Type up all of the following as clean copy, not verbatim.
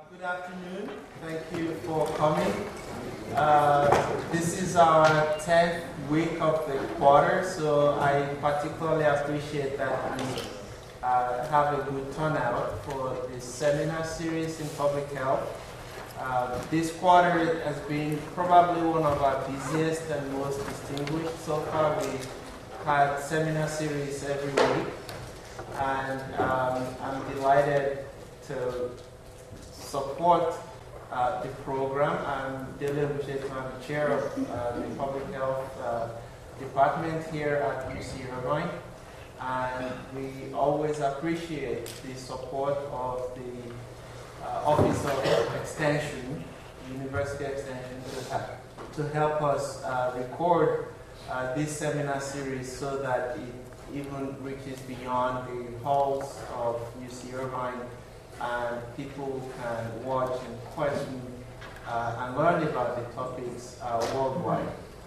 Good afternoon. Thank you for coming. This is our 10th week of the quarter, so I particularly appreciate that we have a good turnout for this seminar series in public health. This quarter has been probably one of our busiest and most distinguished so far. We've had seminar series every week, and I'm delighted to support the program. I'm Dele Buchetu, I'm the chair of the public health department here at UC Irvine, and we always appreciate the support of the Office of Extension, University Extension, to help us record this seminar series so that it even reaches beyond the halls of UC Irvine, and people can watch and question and learn about the topics worldwide.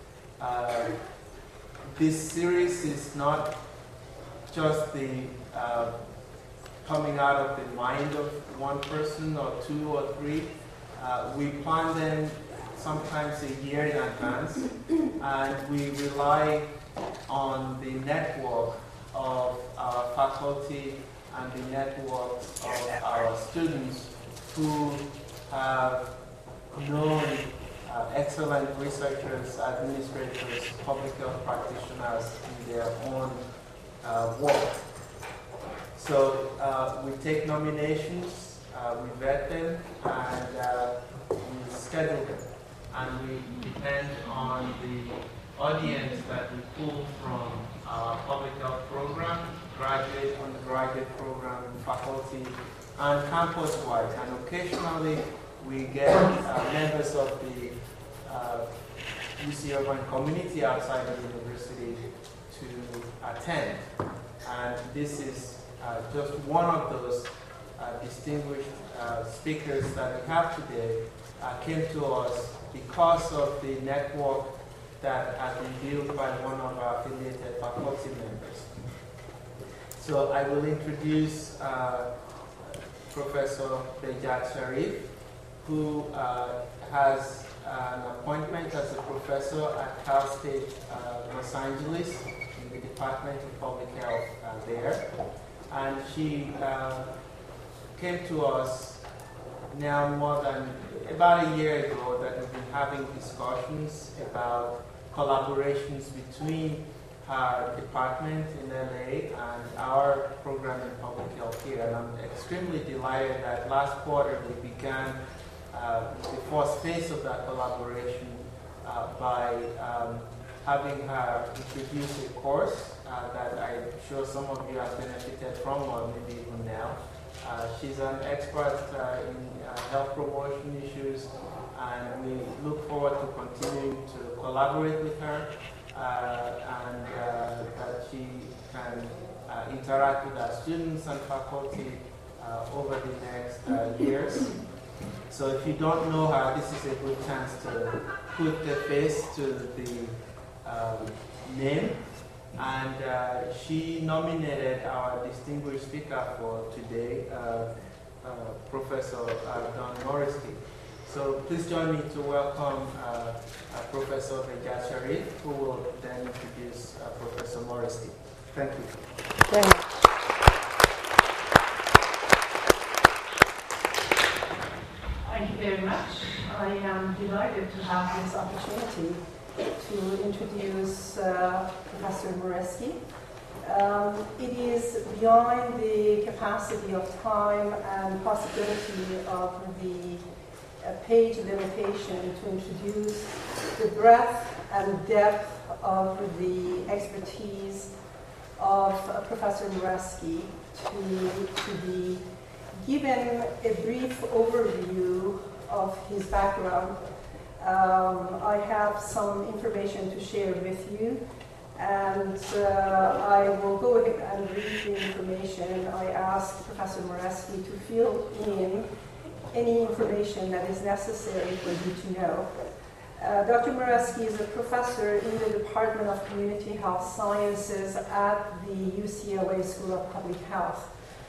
This series is not just the coming out of the mind of one person or two or three. We plan them sometimes a year in advance, and we rely on the network of our faculty and the network of our students who have known excellent researchers, administrators, public health practitioners in their own work. So we take nominations, we vet them, and we schedule them. And we depend on the audience that we pull from our public health program, graduate, undergraduate program, faculty, and campus-wide. And occasionally we get members of the UC Irvine community outside of the university to attend. And this is just one of those distinguished speakers that we have today came to us because of the network that has been built by one of our affiliated faculty members. So I will introduce Professor Bejat Sharif, who has an appointment as a professor at Cal State Los Angeles in the Department of Public Health there. And she came to us now more than about a year ago that we've been having discussions about collaborations between her department in LA and our program in public health here. And I'm extremely delighted that last quarter we began the first phase of that collaboration by having her introduce a course that I'm sure some of you have benefited from, or maybe even now. She's an expert in health promotion issues, and we look forward to continuing to collaborate with her and that she can interact with our students and faculty over the next years. So if you don't know her, this is a good chance to put the face to the name. And she nominated our distinguished speaker for today, Professor Don Moresky. So please join me to welcome Professor Bejat Sharif, who will then introduce Professor Moresky. Thank you. Thank you. Thank you very much. I am delighted to have this opportunity to introduce Professor Moresky. It is beyond the capacity of time and possibility of the page limitation to introduce the breadth and depth of the expertise of Professor Moresky to be given a brief overview of his background. I have some information to share with you, and I will go ahead and read the information. I asked Professor Moresky to fill in any information that is necessary for you to know. Dr. Moresky is a professor in the Department of Community Health Sciences at the UCLA School of Public Health.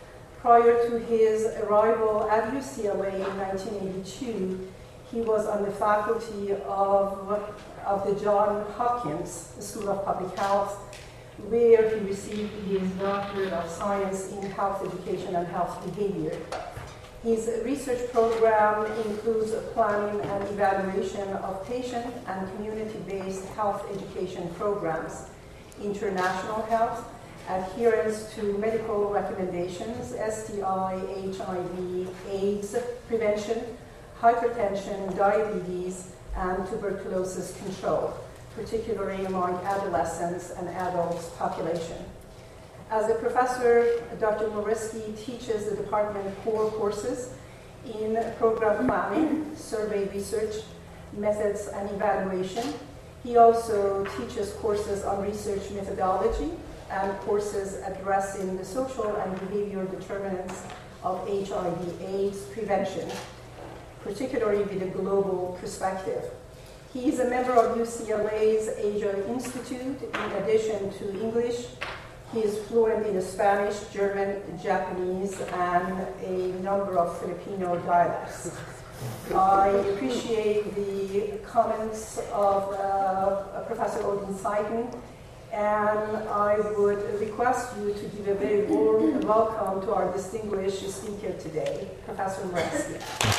Prior to his arrival at UCLA in 1982, he was on the faculty of the Johns Hopkins School of Public Health, where he received his Doctorate of Science in Health Education and Health Behavior. His research program includes planning and evaluation of patient and community-based health education programs, international health, adherence to medical recommendations, STI, HIV, AIDS prevention, hypertension, diabetes, and tuberculosis control, particularly among adolescents and adults population. As a professor, Dr. Moresky teaches the department core courses in program planning, survey research, methods and evaluation. He also teaches courses on research methodology and courses addressing the social and behavioral determinants of HIV/AIDS prevention, particularly with a global perspective. He is a member of UCLA's Asia Institute. In addition to English, he is fluent in Spanish, German, Japanese, and a number of Filipino dialects. I appreciate the comments of Professor Odin Seiden, and I would request you to give a very warm welcome to our distinguished speaker today, Professor Moresky.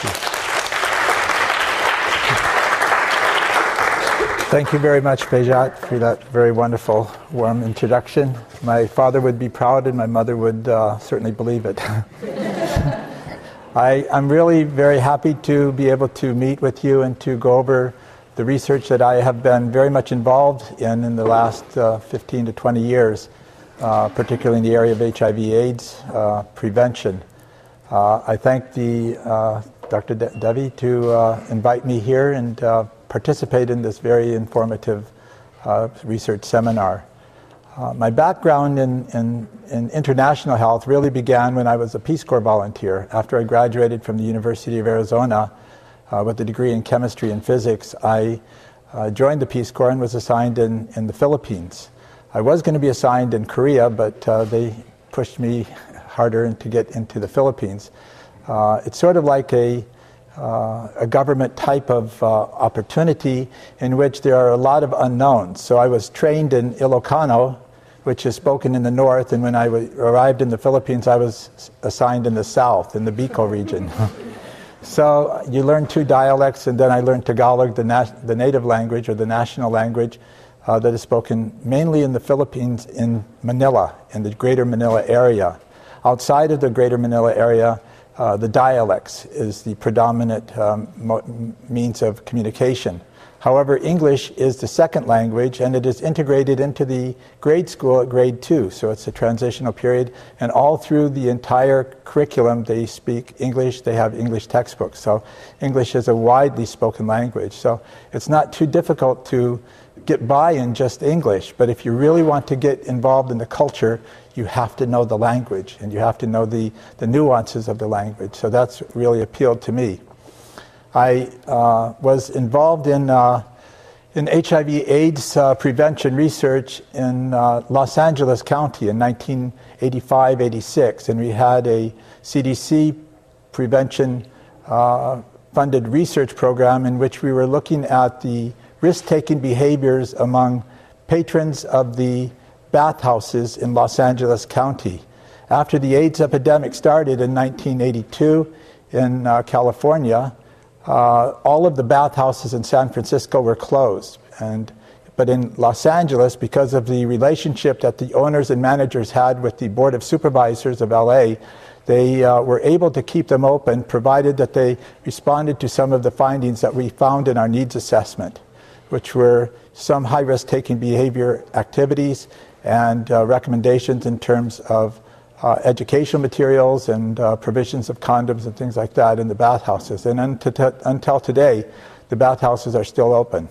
Thank you very much, Bejat, for that very wonderful, warm introduction. My father would be proud and my mother would certainly believe it. I'm really very happy to be able to meet with you and to go over the research that I have been very much involved in the last 15 to 20 years, particularly in the area of HIV/AIDS prevention. I thank Dr. Devi to invite me here and participate in this very informative research seminar. My background in international health really began when I was a Peace Corps volunteer. After I graduated from the University of Arizona with a degree in chemistry and physics, I joined the Peace Corps and was assigned in the Philippines. I was going to be assigned in Korea, but they pushed me harder to get into the Philippines. It's sort of like a government type of opportunity in which there are a lot of unknowns. So I was trained in Ilocano, which is spoken in the north, and when I arrived in the Philippines, I was assigned in the south, in the Bicol region. So you learn two dialects, and then I learned Tagalog, the native language or the national language that is spoken mainly in the Philippines, in Manila, in the greater Manila area. Outside of the greater Manila area, the dialects is the predominant means of communication. However, English is the second language, and it is integrated into the grade school at grade 2, so it's a transitional period, and all through the entire curriculum they speak English, they have English textbooks. So English is a widely spoken language, so it's not too difficult to get by in just English, but if you really want to get involved in the culture, you have to know the language, and you have to know the nuances of the language. So that's really appealed to me. I was involved in HIV/AIDS prevention research in Los Angeles County in 1985-86, and we had a CDC prevention funded research program in which we were looking at the risk-taking behaviors among patrons of the bathhouses in Los Angeles County. After the AIDS epidemic started in 1982 in California, all of the bathhouses in San Francisco were closed. But in Los Angeles, because of the relationship that the owners and managers had with the Board of Supervisors of LA, they were able to keep them open, provided that they responded to some of the findings that we found in our needs assessment, which were some high-risk taking behavior activities and recommendations in terms of educational materials and provisions of condoms and things like that in the bathhouses. And until today, the bathhouses are still open.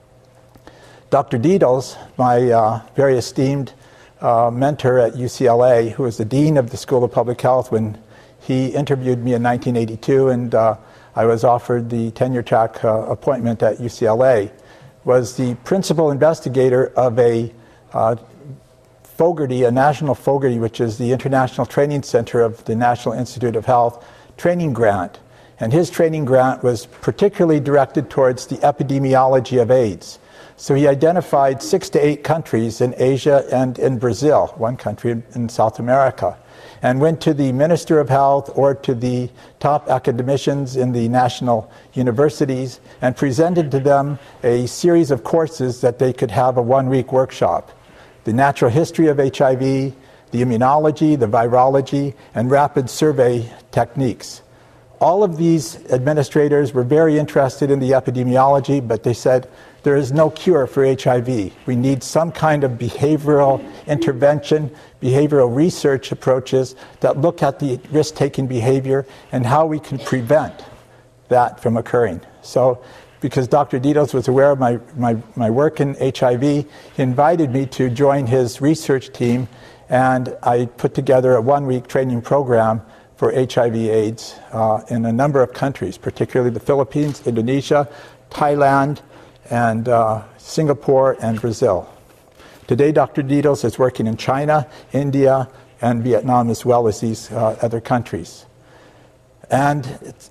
Dr. Deedles, my very esteemed mentor at UCLA, who was the dean of the School of Public Health when he interviewed me in 1982, and I was offered the tenure track appointment at UCLA, was the principal investigator of a Fogarty, a National Fogarty, which is the International Training Center of the National Institute of Health, training grant. And his training grant was particularly directed towards the epidemiology of AIDS. So he identified 6 to 8 countries in Asia and in Brazil, one country in South America, and went to the Minister of Health or to the top academicians in the national universities and presented to them a series of courses that they could have a 1-week workshop. The natural history of HIV, the immunology, the virology, and rapid survey techniques. All of these administrators were very interested in the epidemiology, but they said, there is no cure for HIV. We need some kind of behavioral intervention, behavioral research approaches that look at the risk-taking behavior and how we can prevent that from occurring. So, because Dr. Ditos was aware of my work in HIV, he invited me to join his research team, and I put together a 1-week training program for HIV/AIDS in a number of countries, particularly the Philippines, Indonesia, Thailand, and Singapore and Brazil. Today, Dr. Ditos is working in China, India, and Vietnam, as well as these other countries. And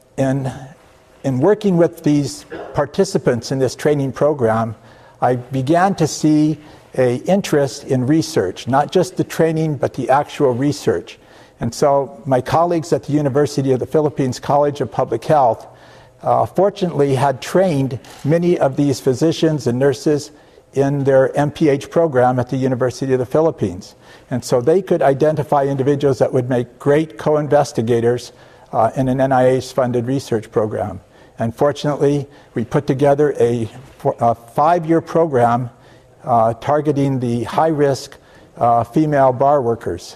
in working with these participants in this training program, I began to see an interest in research, not just the training, but the actual research. And so my colleagues at the University of the Philippines College of Public Health fortunately had trained many of these physicians and nurses in their MPH program at the University of the Philippines. And so they could identify individuals that would make great co-investigators in an NIH-funded research program. And fortunately, we put together a 5-year program targeting the high-risk female bar workers.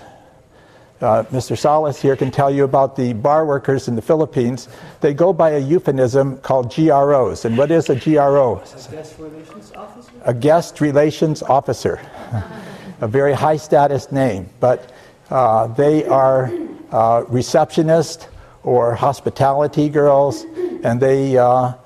Mr. Salas here can tell you about the bar workers in the Philippines. They go by a euphemism called GROs. And what is a GRO? A guest relations officer? A guest relations officer. A very high status name. But they are receptionists or hospitality girls, and they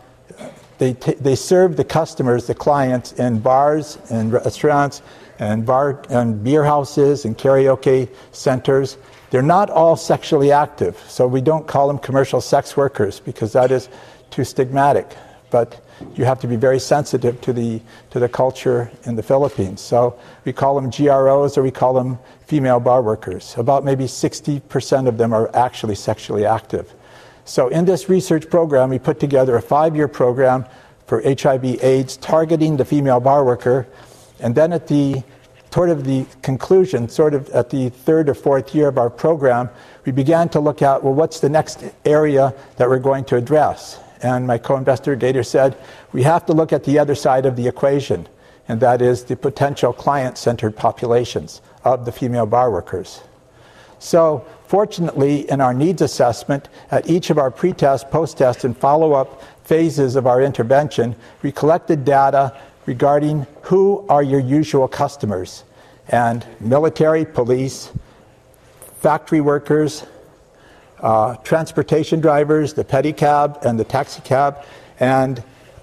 serve the customers, the clients, in bars and restaurants and beer houses and karaoke centers. They're not all sexually active, so we don't call them commercial sex workers because that is too stigmatic. But you have to be very sensitive to the culture in the Philippines. So we call them GROs or we call them female bar workers. About maybe 60% of them are actually sexually active. So in this research program, we put together a 5-year program for HIV/AIDS targeting the female bar worker. And then at the conclusion, at the 3rd or 4th year of our program, we began to look at, well, what's the next area that we're going to address? And my co-investigator said, we have to look at the other side of the equation, and that is the potential client-centered populations of the female bar workers. So, fortunately, in our needs assessment, at each of our pre-test, post-test, and follow-up phases of our intervention, we collected data regarding who are your usual customers. And military, police, factory workers, transportation drivers, the pedicab and the taxi cab, and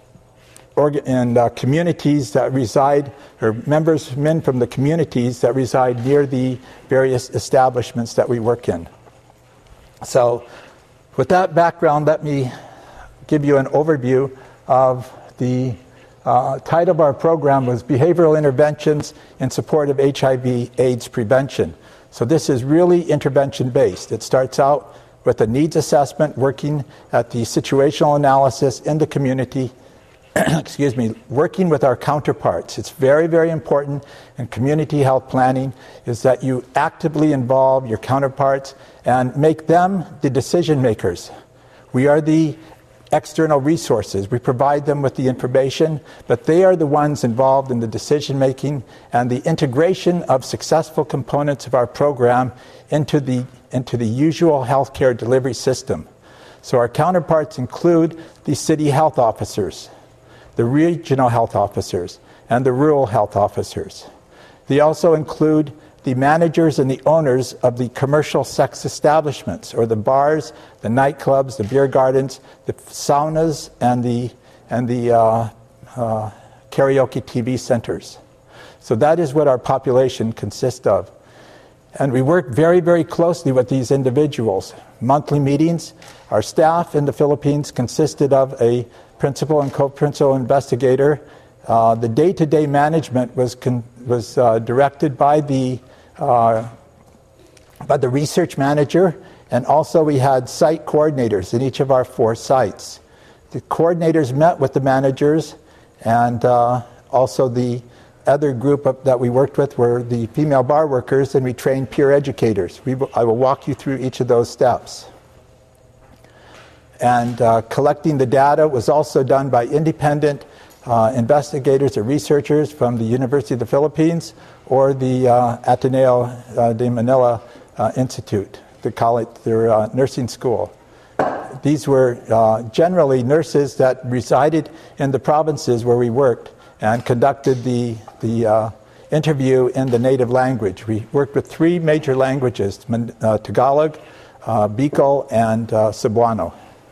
communities that reside, or men from the communities that reside near the various establishments that we work in. So, with that background, let me give you an overview of the title of our program was Behavioral Interventions in Support of HIV/AIDS Prevention. So this is really intervention-based. It starts out with a needs assessment, working at the situational analysis in the community, working with our counterparts. It's very, very important in community health planning is that you actively involve your counterparts and make them the decision makers. We are the external resources. We provide them with the information, but they are the ones involved in the decision making and the integration of successful components of our program into the usual healthcare delivery system. So our counterparts include the city health officers, the regional health officers, and the rural health officers. They also include the managers and the owners of the commercial sex establishments, or the bars, the nightclubs, the beer gardens, the saunas, and the karaoke TV centers. So that is what our population consists of. And we work very, very closely with these individuals. Monthly meetings. Our staff in the Philippines consisted of a principal and co-principal investigator. The day-to-day management was directed by the research manager, and also we had site coordinators in each of our 4 sites. The coordinators met with the managers, and also the other group that we worked with were the female bar workers, and we trained peer educators. I will walk you through each of those steps. And collecting the data was also done by independent investigators or researchers from the University of the Philippines or the Ateneo de Manila Institute, their nursing school. These were generally nurses that resided in the provinces where we worked and conducted the interview in the native language. We worked with 3 major languages, Tagalog, Bicol, and Cebuano.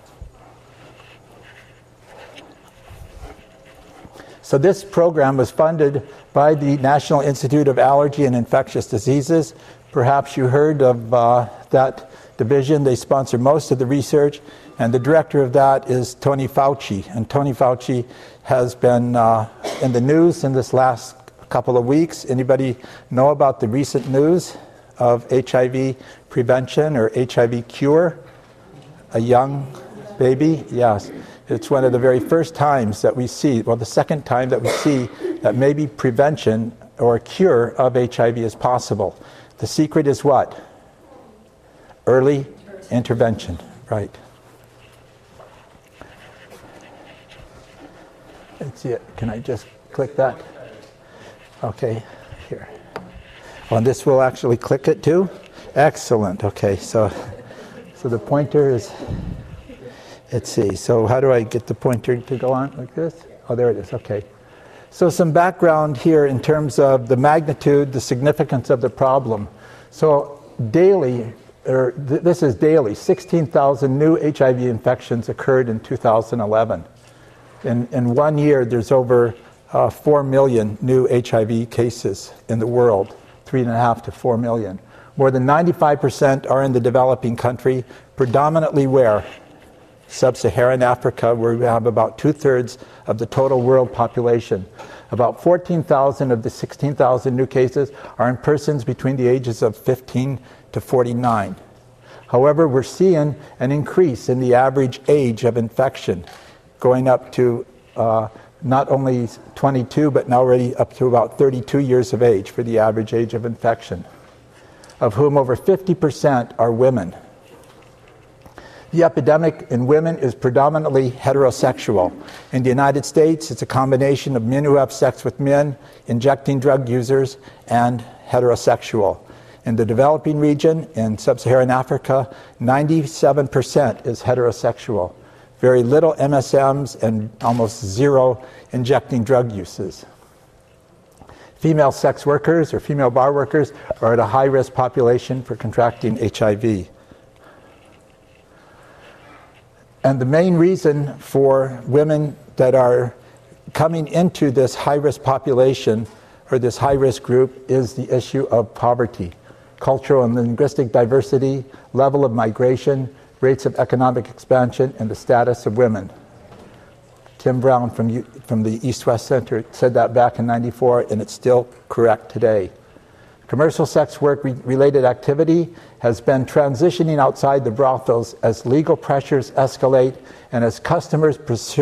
So this program was funded by the National Institute of Allergy and Infectious Diseases. Perhaps you heard of that division. They sponsor most of the research, and the director of that is Tony Fauci. And Tony Fauci has been in the news in this last couple of weeks. Anybody know about the recent news of HIV prevention or HIV cure? A young baby? Yes. It's one of the very first times that we see, well, the second time that we see that maybe prevention or cure of HIV is possible. The secret is what? Early intervention, right. Let's see it. Can I just click that? Okay, here. Oh, and this will actually click it too? Excellent. Okay, so the pointer is, let's see. So how do I get the pointer to go on like this? Oh, there it is. Okay. So some background here in terms of the magnitude, the significance of the problem. So daily, this is daily, 16,000 new HIV infections occurred in 2011. In 1 year, there's over 4 million new HIV cases in the world, 3.5 to 4 million. More than 95% are in the developing country, predominantly where? Sub-Saharan Africa, where we have about 2/3 of the total world population. About 14,000 of the 16,000 new cases are in persons between the ages of 15 to 49. However, we're seeing an increase in the average age of infection, going up to not only 22, but now already up to about 32 years of age for the average age of infection, of whom over 50% are women. The epidemic in women is predominantly heterosexual. In the United States, it's a combination of men who have sex with men, injecting drug users, and heterosexual. In the developing region, in sub-Saharan Africa, 97% is heterosexual. Very little MSMs and almost zero injecting drug uses. Female sex workers or female bar workers are at a high-risk population for contracting HIV. And the main reason for women that are coming into this high-risk population or this high-risk group is the issue of poverty, cultural and linguistic diversity, level of migration, rates of economic expansion, and the status of women. Tim Brown from the East-West Center said that back in '94, and it's still correct today. Commercial sex work-related activity has been transitioning outside the brothels as legal pressures escalate and as customers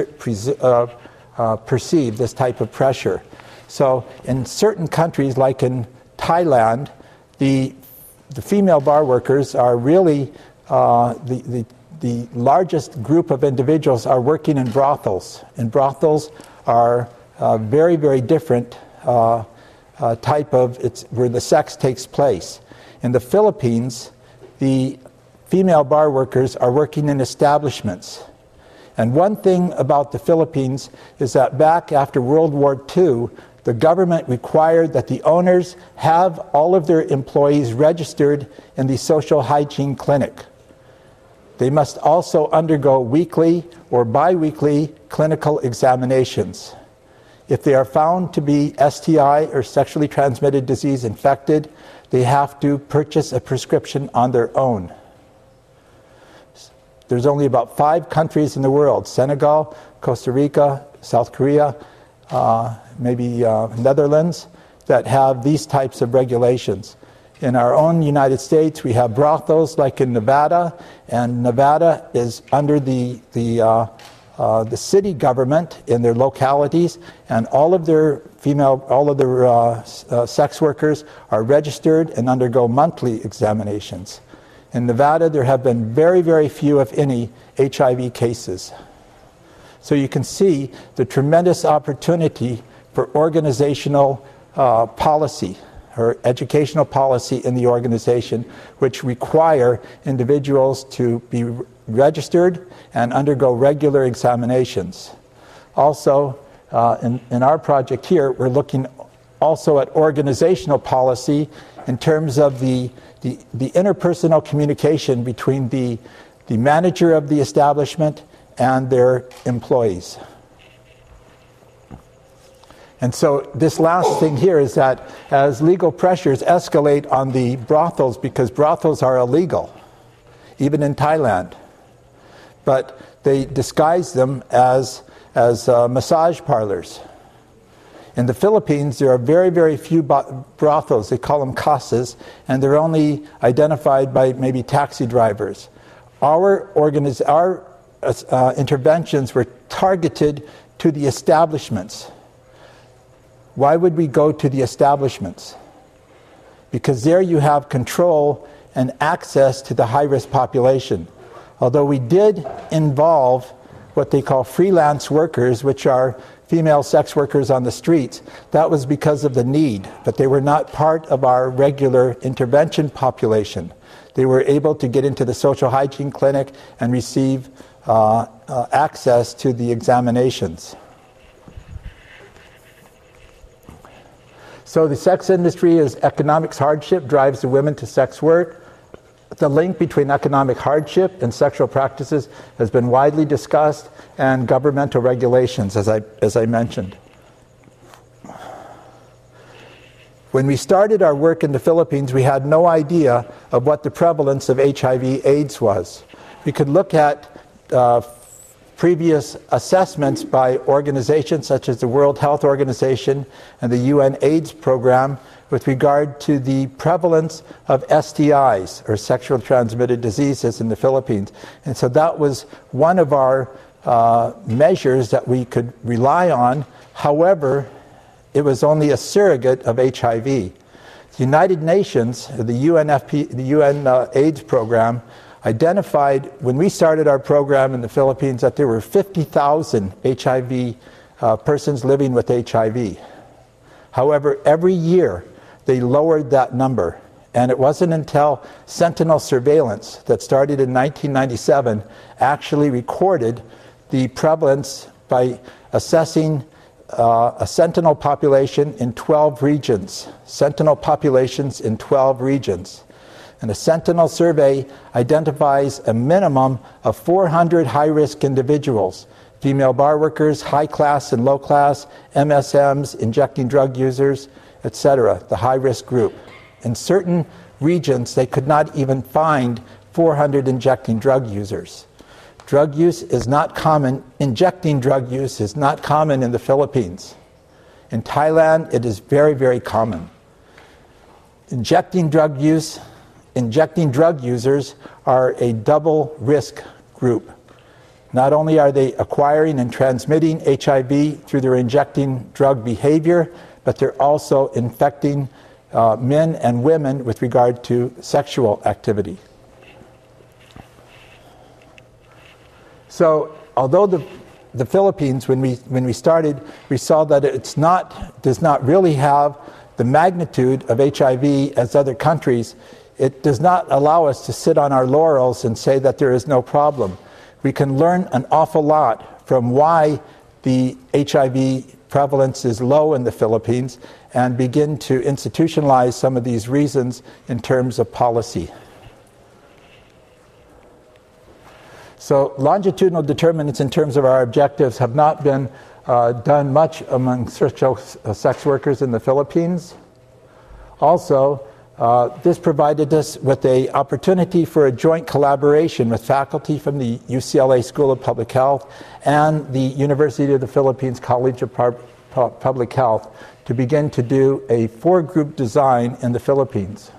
perceive this type of pressure. So in certain countries, like in Thailand, the female bar workers are really the largest group of individuals are working in brothels. And brothels are very, very different type of, it's where the sex takes place. In the Philippines, the female bar workers are working in establishments. And one thing about the Philippines is that back after World War II, the government required that the owners have all of their employees registered in the social hygiene clinic. They must also undergo weekly or bi-weekly clinical examinations. If they are found to be STI or sexually transmitted disease infected, they have to purchase a prescription on their own. There's only about 5 countries in the world, Senegal, Costa Rica, South Korea, maybe Netherlands, that have these types of regulations. In our own United States, we have brothels like in Nevada, and Nevada is under the city government in their localities, and all of their sex workers are registered and undergo monthly examinations. In Nevada, there have been very, very few, if any, HIV cases. So you can see the tremendous opportunity for organizational policy or educational policy in the organization, which require individuals to be registered and undergo regular examinations. Also, in our project here, we're looking also at organizational policy in terms of the interpersonal communication between the manager of the establishment and their employees. And so this last thing here is that as legal pressures escalate on the brothels, because brothels are illegal, even in Thailand, but they disguise them as massage parlors. In the Philippines, there are very, very few brothels. They call them casas, and they're only identified by maybe taxi drivers. Our interventions were targeted to the establishments. Why would we go to the establishments? Because there you have control and access to the high-risk population. Although we did involve what they call freelance workers, which are female sex workers on the streets, that was because of the need, but they were not part of our regular intervention population. They were able to get into the social hygiene clinic and receive access to the examinations. So the sex industry is economic hardship drives the women to sex work. The link between economic hardship and sexual practices has been widely discussed, and governmental regulations, as I mentioned. When we started our work in the Philippines, we had no idea of what the prevalence of HIV/AIDS was. We could look at previous assessments by organizations such as the World Health Organization and the UN AIDS program with regard to the prevalence of STIs, or sexually transmitted diseases, in the Philippines. And so that was one of our measures that we could rely on. However, it was only a surrogate of HIV. The United Nations, the UN AIDS program, identified, when we started our program in the Philippines, that there were 50,000 HIV persons living with HIV. However, every year they lowered that number, and it wasn't until Sentinel surveillance that started in 1997 actually recorded the prevalence by assessing a Sentinel population in 12 regions. Sentinel populations in 12 regions. And a Sentinel survey identifies a minimum of 400 high-risk individuals: female bar workers, high-class and low-class, MSMs, injecting drug users, etc., the high-risk group. In certain regions, they could not even find 400 injecting drug users. Drug use is not common. Injecting drug use is not common in the Philippines. In Thailand, it is very, very common. Injecting drug users are a double risk group. Not only are they acquiring and transmitting HIV through their injecting drug behavior, but they're also infecting men and women with regard to sexual activity. So, although the Philippines, when we started, we saw that does not really have the magnitude of HIV as other countries. It does not allow us to sit on our laurels and say that there is no problem. We can learn an awful lot from why the HIV prevalence is low in the Philippines and begin to institutionalize some of these reasons in terms of policy. So longitudinal determinants in terms of our objectives have not been done much among social sex workers in the Philippines. Also, this provided us with an opportunity for a joint collaboration with faculty from the UCLA School of Public Health and the University of the Philippines College of Public Health to begin to do a 4-group design in the Philippines.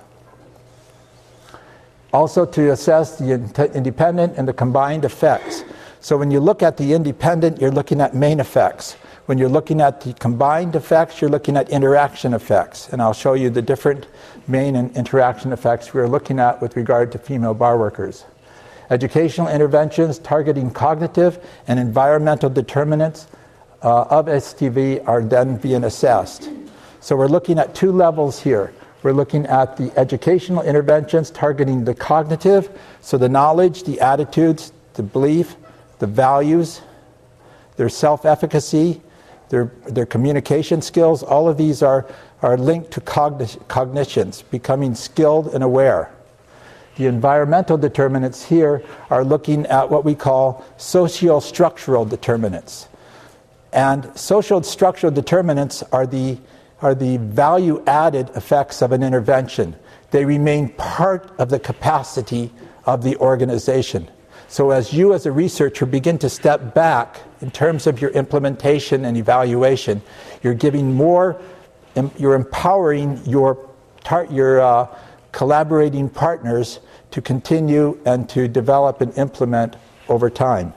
Also to assess the independent and the combined effects. So when you look at the independent, you're looking at main effects. When you're looking at the combined effects, you're looking at interaction effects. And I'll show you the different main and interaction effects we're looking at with regard to female bar workers. Educational interventions targeting cognitive and environmental determinants of STV are then being assessed. So we're looking at 2 levels here. We're looking at the educational interventions targeting the cognitive, so the knowledge, the attitudes, the belief, the values, their self-efficacy, their communication skills. All of these are linked to cognitions, becoming skilled and aware. The environmental determinants here are looking at what we call socio-structural determinants. And social structural determinants are the value-added effects of an intervention. They remain part of the capacity of the organization. So as you as a researcher begin to step back in terms of your implementation and evaluation, you're giving more, you're empowering your collaborating partners to continue and to develop and implement over time.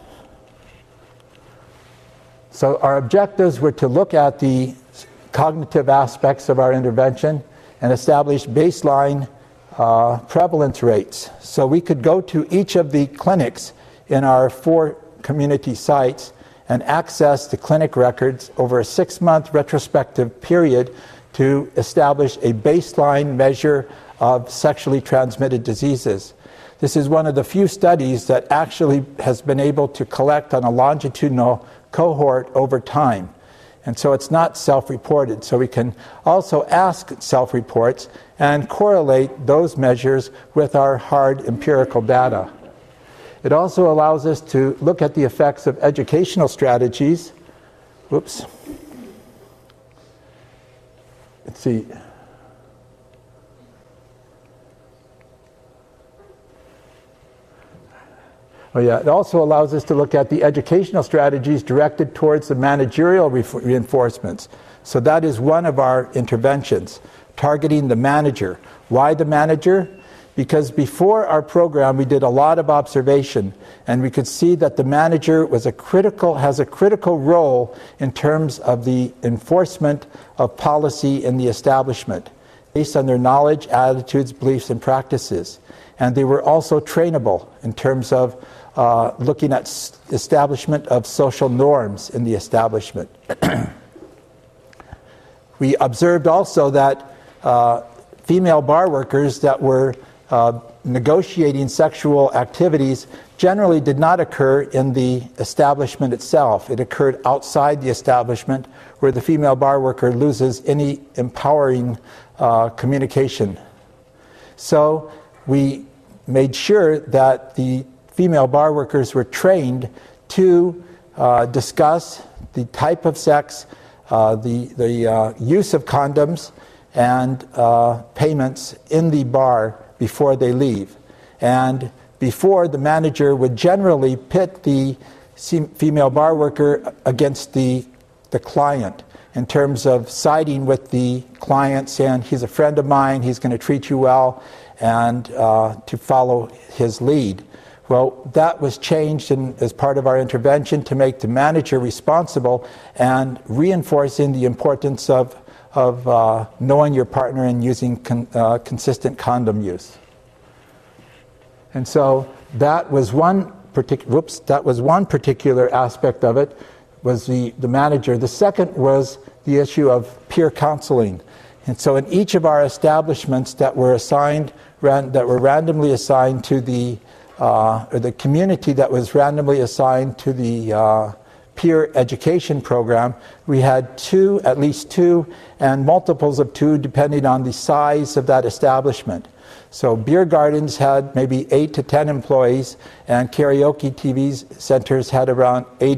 So our objectives were to look at the cognitive aspects of our intervention and establish baseline prevalence rates. So we could go to each of the clinics in our 4 community sites and access the clinic records over a 6-month retrospective period to establish a baseline measure of sexually transmitted diseases. This is one of the few studies that actually has been able to collect on a longitudinal cohort over time. And so it's not self-reported. So we can also ask self-reports and correlate those measures with our hard empirical data. It also allows us to look at the effects of educational strategies. Whoops. Let's see. Oh yeah, it also allows us to look at the educational strategies directed towards the managerial reinforcements. So that is one of our interventions, targeting the manager. Why the manager? Because before our program we did a lot of observation, and we could see that the manager has a critical role in terms of the enforcement of policy in the establishment, based on their knowledge, attitudes, beliefs, and practices. And they were also trainable in terms of looking at establishment of social norms in the establishment. We observed also that female bar workers that were negotiating sexual activities generally did not occur in the establishment itself. It occurred outside the establishment, where the female bar worker loses any empowering communication. So we made sure that the female bar workers were trained to discuss the type of sex, the use of condoms, and payments in the bar before they leave. And before, the manager would generally pit the female bar worker against the client in terms of siding with the client, saying, he's a friend of mine, he's going to treat you well, and to follow his lead. Well, that was changed as part of our intervention to make the manager responsible and reinforcing the importance of knowing your partner and using consistent condom use. And so that was one particular aspect of it, was the manager. The second was the issue of peer counseling. And so in each of our establishments that were randomly assigned to the or the community that was randomly assigned to the peer education program, we had at least two, and multiples of two depending on the size of that establishment. So beer gardens had maybe 8 to 10 employees, and karaoke TV centers had around 80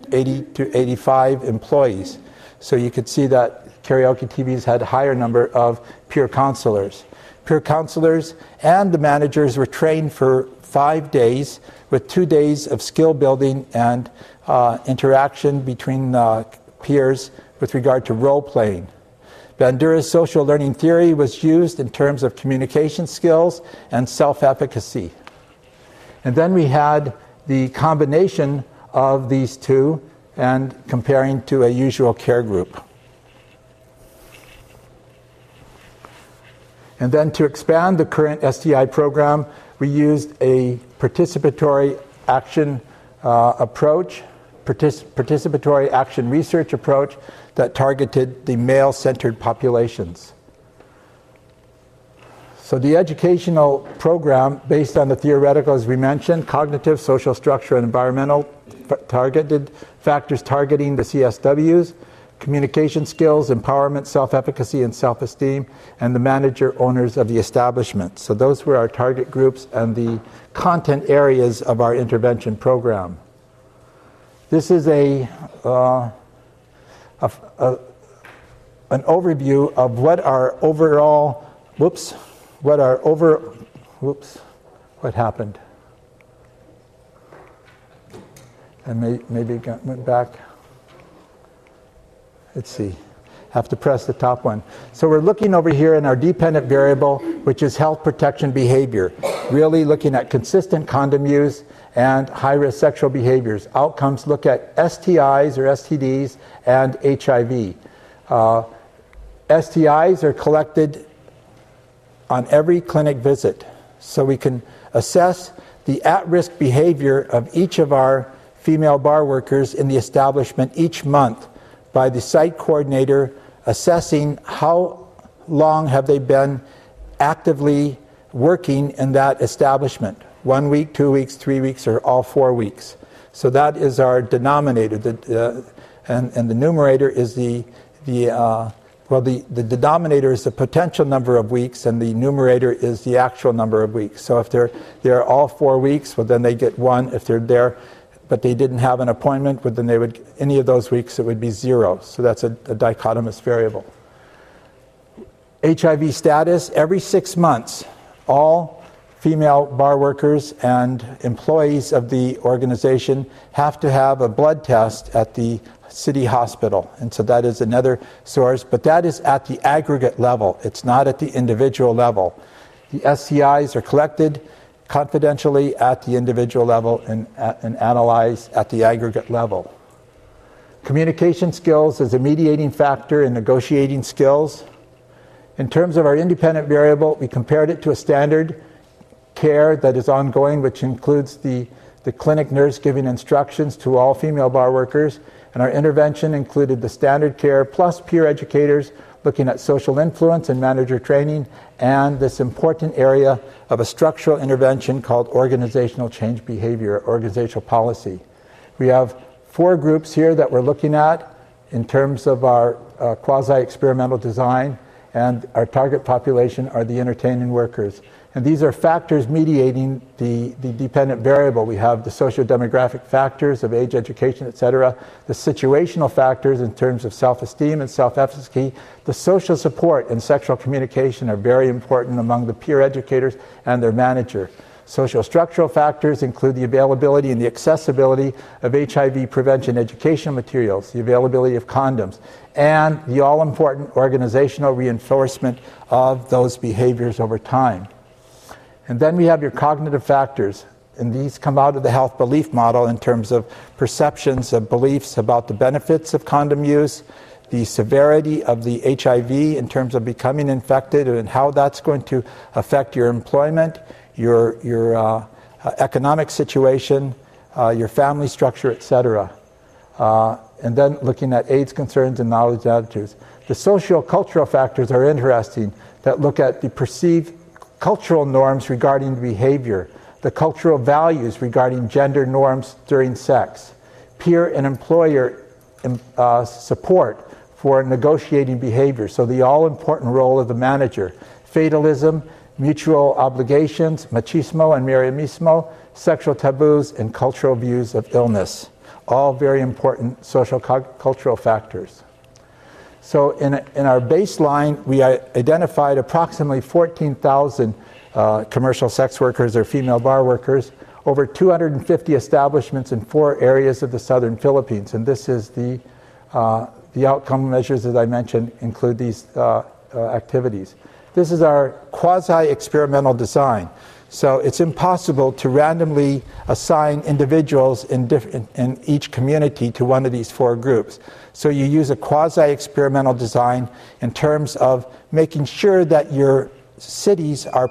80 to 85 employees. So you could see that Karaoke TV's had a higher number of peer counselors. Peer counselors and the managers were trained for 5 days with 2 days of skill building and interaction between peers with regard to role playing. Bandura's social learning theory was used in terms of communication skills and self-efficacy. And then we had the combination of these two and comparing to a usual care group. And then to expand the current STI program, we used a participatory action approach, participatory action research approach that targeted the male-centered populations. So the educational program, based on the theoretical, as we mentioned, cognitive, social structure, and environmental targeted factors targeting the CSWs, communication skills, empowerment, self-efficacy, and self-esteem, and the manager-owners of the establishment. So those were our target groups and the content areas of our intervention program. This is an overview of what our overall, what happened? And maybe it went back. Let's see. Have to press the top one. So we're looking over here in our dependent variable, which is health protection behavior. Really looking at consistent condom use and high-risk sexual behaviors. Outcomes look at STIs or STDs and HIV. STIs are collected on every clinic visit, so we can assess the at-risk behavior of each of our female bar workers in the establishment each month by the site coordinator assessing how long have they been actively working in that establishment. 1 week, 2 weeks, 3 weeks, or all 4 weeks. So that is our denominator, and the numerator is the denominator is the potential number of weeks, and the numerator is the actual number of weeks. So if they're there all 4 weeks, well, then they get 1. If they're there, but they didn't have an appointment, well, then they would, any of those weeks, it would be 0. So that's a dichotomous variable. HIV status, every 6 months, all female bar workers and employees of the organization have to have a blood test at the city hospital. And so that is another source, but that is at the aggregate level. It's not at the individual level. The STIs are collected confidentially at the individual level and analyzed at the aggregate level. Communication skills is a mediating factor in negotiating skills. In terms of our independent variable, we compared it to a standard care that is ongoing, which includes the clinic nurse giving instructions to all female bar workers. And our intervention included the standard care plus peer educators looking at social influence and manager training, and this important area of a structural intervention called organizational change behavior, organizational policy. We have 4 groups here that we're looking at in terms of our quasi-experimental design, and our target population are the entertaining workers. And these are factors mediating the dependent variable. We have the socio-demographic factors of age, education, etc., the situational factors in terms of self-esteem and self-efficacy. The social support and sexual communication are very important among the peer educators and their manager. Social structural factors include the availability and the accessibility of HIV prevention educational materials, the availability of condoms, and the all-important organizational reinforcement of those behaviors over time. And then we have your cognitive factors, and these come out of the health belief model in terms of perceptions of beliefs about the benefits of condom use, the severity of the HIV in terms of becoming infected and how that's going to affect your employment, your economic situation, your family structure, etc. And then looking at AIDS concerns and knowledge attitudes. The socio-cultural factors are interesting that look at the perceived cultural norms regarding behavior, the cultural values regarding gender norms during sex, peer and employer support for negotiating behavior, so the all-important role of the manager, fatalism, mutual obligations, machismo and mariamismo, sexual taboos, and cultural views of illness. all very important social cultural factors. So in our baseline, we identified approximately 14,000 commercial sex workers or female bar workers, over 250 establishments in 4 areas of the southern Philippines. And this is the outcome measures, as I mentioned, include these activities. This is our quasi-experimental design. So it's impossible to randomly assign individuals in each community to one of these 4 groups. So you use a quasi-experimental design in terms of making sure that your cities are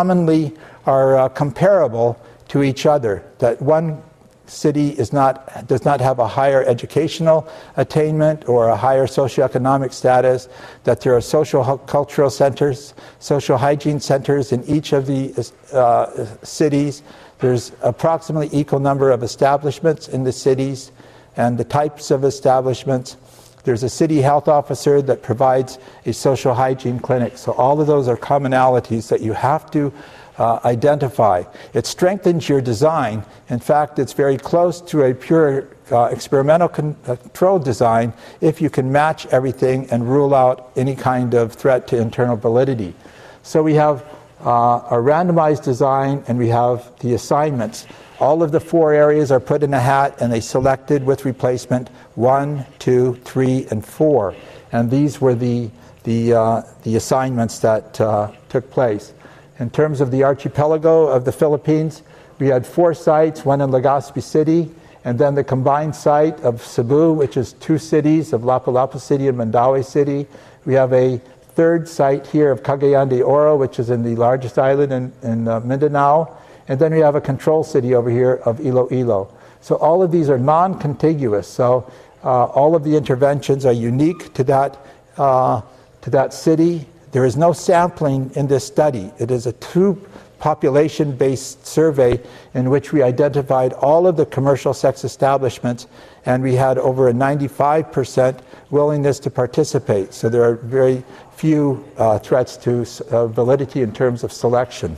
comparable to each other, that one city does not have a higher educational attainment or a higher socioeconomic status, that there are social cultural centers, social hygiene centers in each of the cities. There's approximately equal number of establishments in the cities and the types of establishments. There's a city health officer that provides a social hygiene clinic. So all of those are commonalities that you have to identify. It strengthens your design. In fact, it's very close to a pure experimental control design if you can match everything and rule out any kind of threat to internal validity. So we have a randomized design and we have the assignments. All of the 4 areas are put in a hat and they selected with replacement 1, 2, 3, and 4. And these were the assignments that took place. In terms of the archipelago of the Philippines, we had 4 sites, one in Legazpi City, and then the combined site of Cebu, which is 2 cities of Lapu-Lapu City and Mandaue City. We have a 3rd site here of Cagayan de Oro, which is in the largest island in Mindanao. And then we have a control city over here of Iloilo. So all of these are non-contiguous. So all of the interventions are unique to that city. There is no sampling in this study. It is a true population-based survey in which we identified all of the commercial sex establishments, and we had over a 95% willingness to participate. So there are very few threats to validity in terms of selection.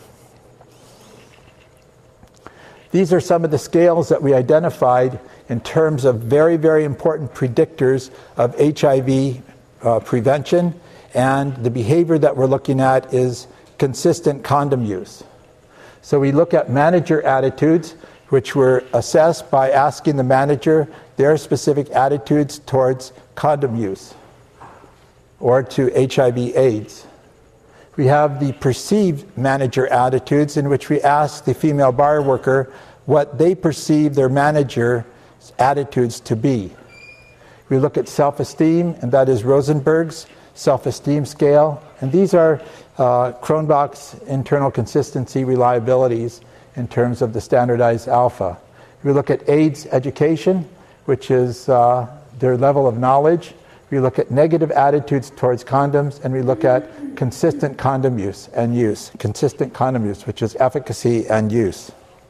These are some of the scales that we identified in terms of very, very important predictors of HIV prevention. And the behavior that we're looking at is consistent condom use. So we look at manager attitudes, which were assessed by asking the manager their specific attitudes towards condom use or to HIV/AIDS. We have the perceived manager attitudes, in which we ask the female bar worker what they perceive their manager's attitudes to be. We look at self-esteem, and that is Rosenberg's self-esteem scale. And these are Cronbach's internal consistency reliabilities in terms of the standardized alpha. We look at AIDS education, which is their level of knowledge. We look at negative attitudes towards condoms, and we look at consistent condom use and use. Consistent condom use, which is efficacy and use.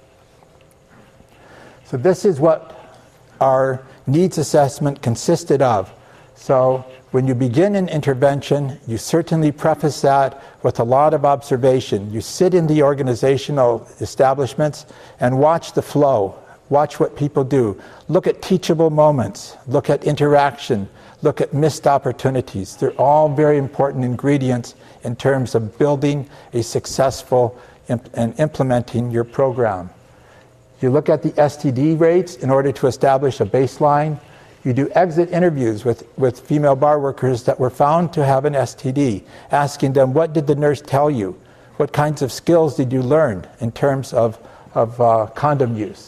So this is what our needs assessment consisted of. So when you begin an intervention, you certainly preface that with a lot of observation. You sit in the organizational establishments and watch the flow. Watch what people do. Look at teachable moments. Look at interaction. Look at missed opportunities. They're all very important ingredients in terms of building a successful and implementing your program. You look at the STD rates in order to establish a baseline. You do exit interviews with female bar workers that were found to have an STD, asking them, what did the nurse tell you? What kinds of skills did you learn in terms of condom use?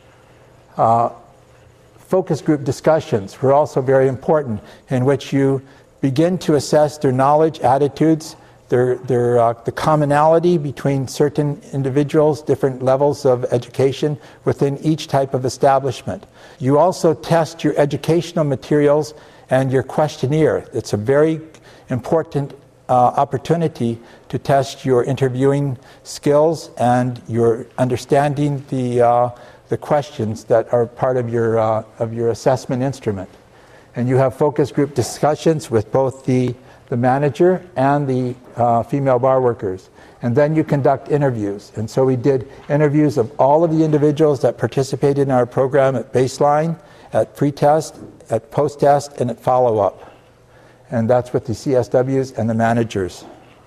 Focus group discussions were also very important, in which you begin to assess their knowledge, attitudes, the commonality between certain individuals, different levels of education within each type of establishment. You also test your educational materials and your questionnaire. It's a very important opportunity to test your interviewing skills and your understanding the questions that are part of your assessment instrument. And you have focus group discussions with both the the manager, and the female bar workers. And then you conduct interviews. And so we did interviews of all of the individuals that participated in our program at baseline, at pre-test, at post-test, and at follow-up. And that's with the CSWs and the managers.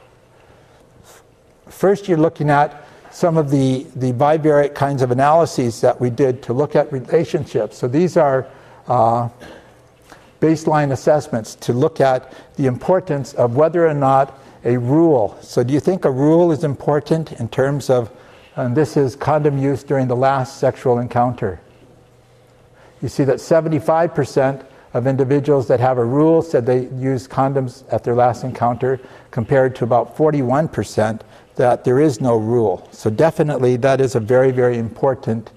First, you're looking at some of the bivariate kinds of analyses that we did to look at relationships. So these are baseline assessments to look at the importance of whether or not a rule. So do you think a rule is important in terms of, and this is condom use during the last sexual encounter? You see that 75% of individuals that have a rule said they use condoms at their last encounter, compared to about 41% that there is no rule. So definitely that is a very, very important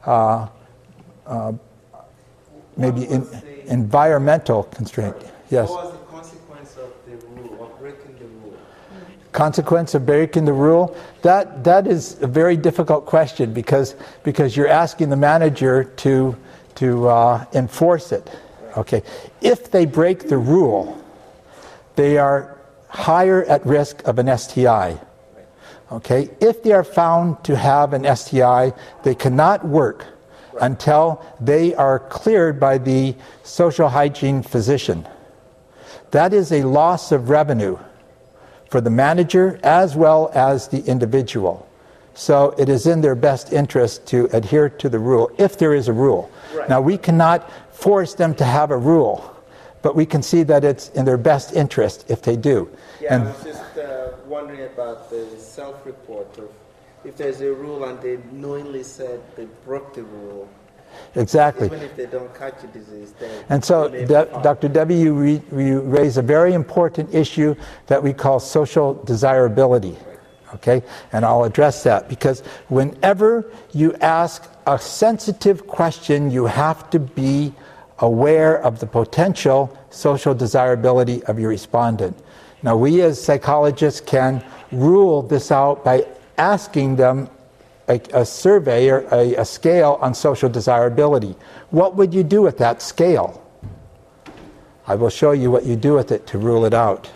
maybe environmental constraint. Yes. What was the consequence of the rule, of breaking the rule? Consequence of breaking the rule? That is a very difficult question because you're asking the manager to enforce it. Okay. If they break the rule, they are higher at risk of an STI. Okay. If they are found to have an STI, they cannot work until they are cleared by the social hygiene physician. That is a loss of revenue for the manager as well as the individual. So it is in their best interest to adhere to the rule, if there is a rule. Right. Now, we cannot force them to have a rule, but we can see that it's in their best interest if they do. Yeah, I was just wondering about the self-report of if there's a rule and they knowingly said they broke the rule. Exactly. Even if they don't catch a disease, and so, Dr. Debbie, you raise a very important issue that we call social desirability. Okay? And I'll address that, because whenever you ask a sensitive question, you have to be aware of the potential social desirability of your respondent. Now, we as psychologists can rule this out by asking them a survey or a scale on social desirability. What would you do with that scale? I will show you what you do with it to rule it out.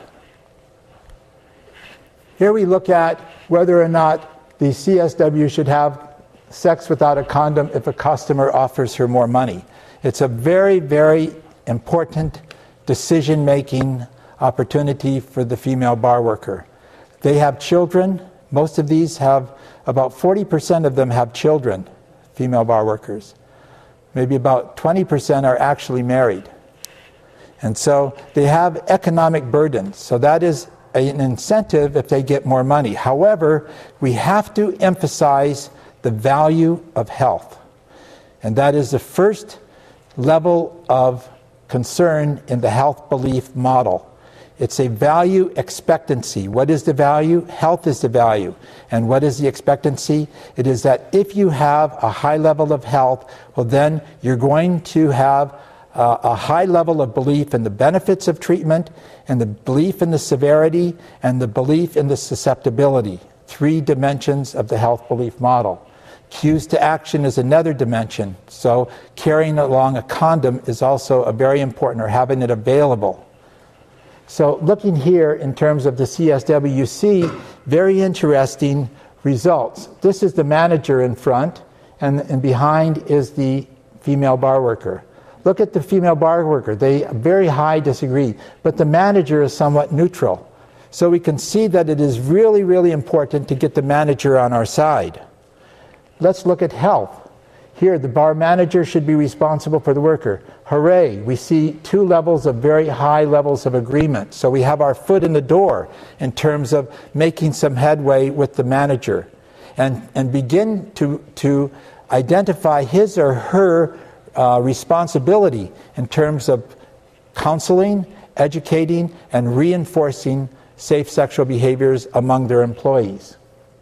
Here we look at whether or not the CSW should have sex without a condom if a customer offers her more money. It's a very, very important decision-making opportunity for the female bar worker. They have children. Most of these have, about 40% of them have children, female bar workers. Maybe about 20% are actually married. And so they have economic burdens. So that is an incentive if they get more money. However, we have to emphasize the value of health. And that is the first level of concern in the health belief model. It's a value expectancy. What is the value? Health is the value. And what is the expectancy? It is that if you have a high level of health, well, then you're going to have a high level of belief in the benefits of treatment, and the belief in the severity, and the belief in the susceptibility. 3 dimensions of the health belief model. Cues to action is another dimension. So carrying along a condom is also a very important, or having it available. So looking here in terms of the CSW, you see very interesting results. This is the manager in front, and behind is the female bar worker. Look at the female bar worker. They very high disagree, but the manager is somewhat neutral. So we can see that it is really, really important to get the manager on our side. Let's look at health. Here, the bar manager should be responsible for the worker. Hooray! We see 2 levels of very high levels of agreement. So we have our foot in the door in terms of making some headway with the manager, and begin to identify his or her responsibility in terms of counseling, educating, and reinforcing safe sexual behaviors among their employees.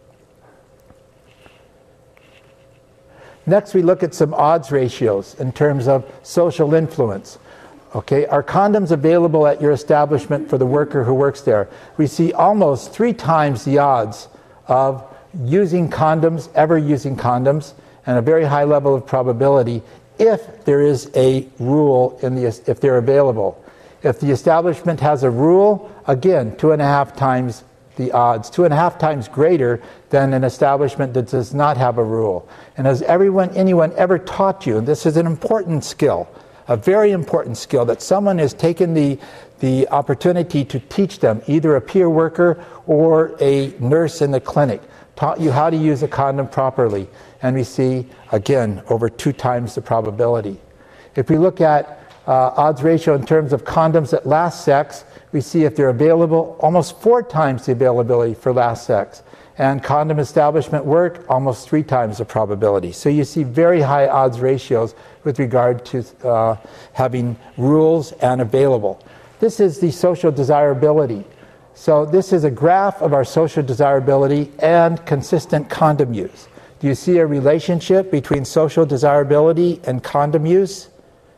Next, we look at some odds ratios in terms of social influence. Okay, are condoms available at your establishment for the worker who works there? We see almost 3 times the odds of using condoms, ever using condoms, and a very high level of probability if there is a rule if they're available. If the establishment has a rule, again, 2.5 times the odds, 2.5 times greater than an establishment that does not have a rule. And has anyone ever taught you, and this is an important skill, a very important skill, that someone has taken the opportunity to teach them, either a peer worker or a nurse in the clinic, taught you how to use a condom properly. And we see, again, over 2 times the probability. If we look at odds ratio in terms of condoms that last sex, we see if they're available, almost 4 times the availability for last sex. And condom establishment work, almost 3 times the probability. So you see very high odds ratios with regard to having rules and available. This is the social desirability. So this is a graph of our social desirability and consistent condom use. Do you see a relationship between social desirability and condom use?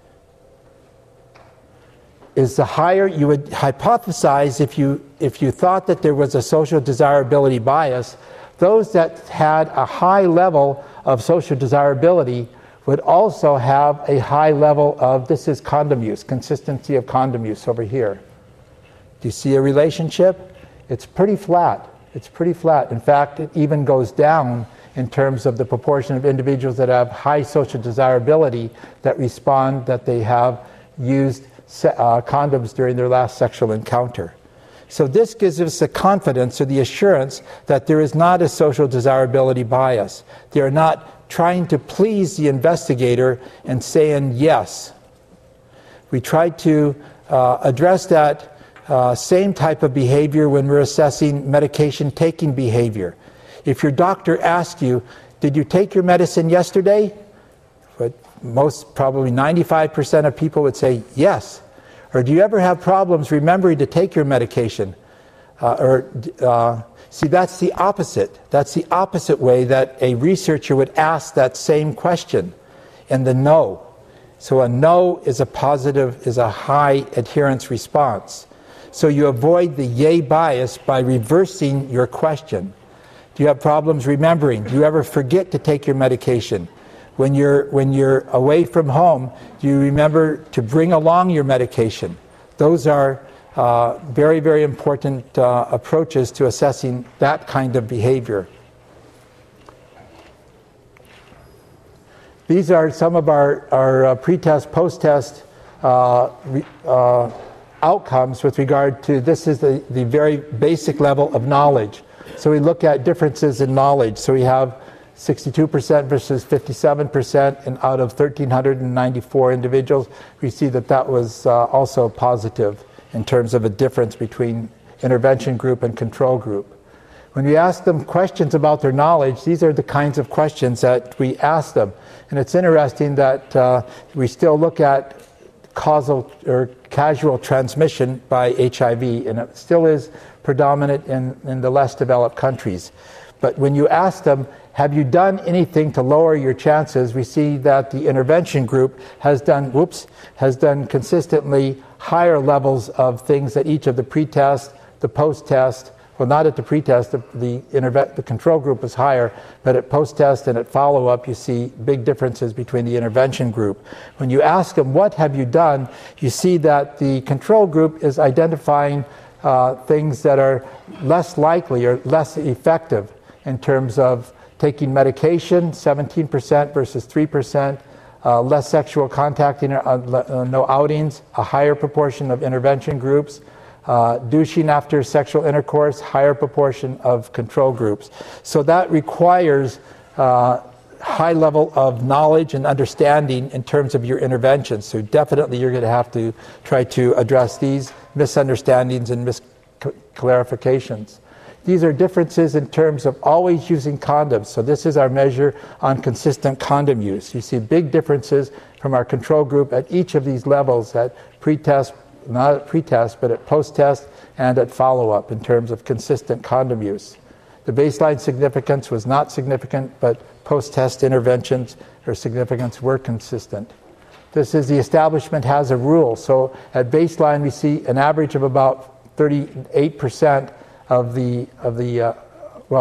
Is the higher, you would hypothesize if you thought that there was a social desirability bias, those that had a high level of social desirability would also have a high level of, this is condom use, consistency of condom use over here. Do you see a relationship? It's pretty flat. It's pretty flat. In fact, it even goes down in terms of the proportion of individuals that have high social desirability that respond that they have used condoms during their last sexual encounter. So this gives us the confidence or the assurance that there is not a social desirability bias. They are not trying to please the investigator and saying yes. We try to address that same type of behavior when we're assessing medication taking behavior. If your doctor asks you, did you take your medicine yesterday? But most, probably 95% of people would say yes. Or do you ever have problems remembering to take your medication? See, that's the opposite. That's the opposite way that a researcher would ask that same question, and the no. So a no is a positive, is a high adherence response. So you avoid the yay bias by reversing your question. Do you have problems remembering? Do you ever forget to take your medication? When you're away from home, do you remember to bring along your medication? Those are very, very important approaches to assessing that kind of behavior. These are some of our pre-test, post-test outcomes with regard to, this is the very basic level of knowledge. So we look at differences in knowledge. So we have 62% versus 57%, and out of 1,394 individuals, we see that was also positive in terms of a difference between intervention group and control group. When we ask them questions about their knowledge, these are the kinds of questions that we ask them. And it's interesting that we still look at causal or casual transmission by HIV, and it still is predominant in the less developed countries. But when you ask them, have you done anything to lower your chances, we see that the intervention group has done consistently higher levels of things at each of the pre-test, the post-test. Well, not at the pre-test, the control group is higher, but at post-test and at follow-up, you see big differences between the intervention group. When you ask them, what have you done, you see that the control group is identifying things that are less likely or less effective in terms of taking medication, 17% versus 3%, less sexual contact, no outings, a higher proportion of intervention groups, douching after sexual intercourse, higher proportion of control groups. So that requires high level of knowledge and understanding in terms of your interventions. So definitely you're going to have to try to address these misunderstandings and misclarifications. These are differences in terms of always using condoms. So this is our measure on consistent condom use. You see big differences from our control group at each of these levels, at pre-test, not at pre-test, but at post-test and at follow-up in terms of consistent condom use. The baseline significance was not significant, but post-test interventions or significance were consistent. This is the establishment has a rule. So at baseline, we see an average of about 38% of the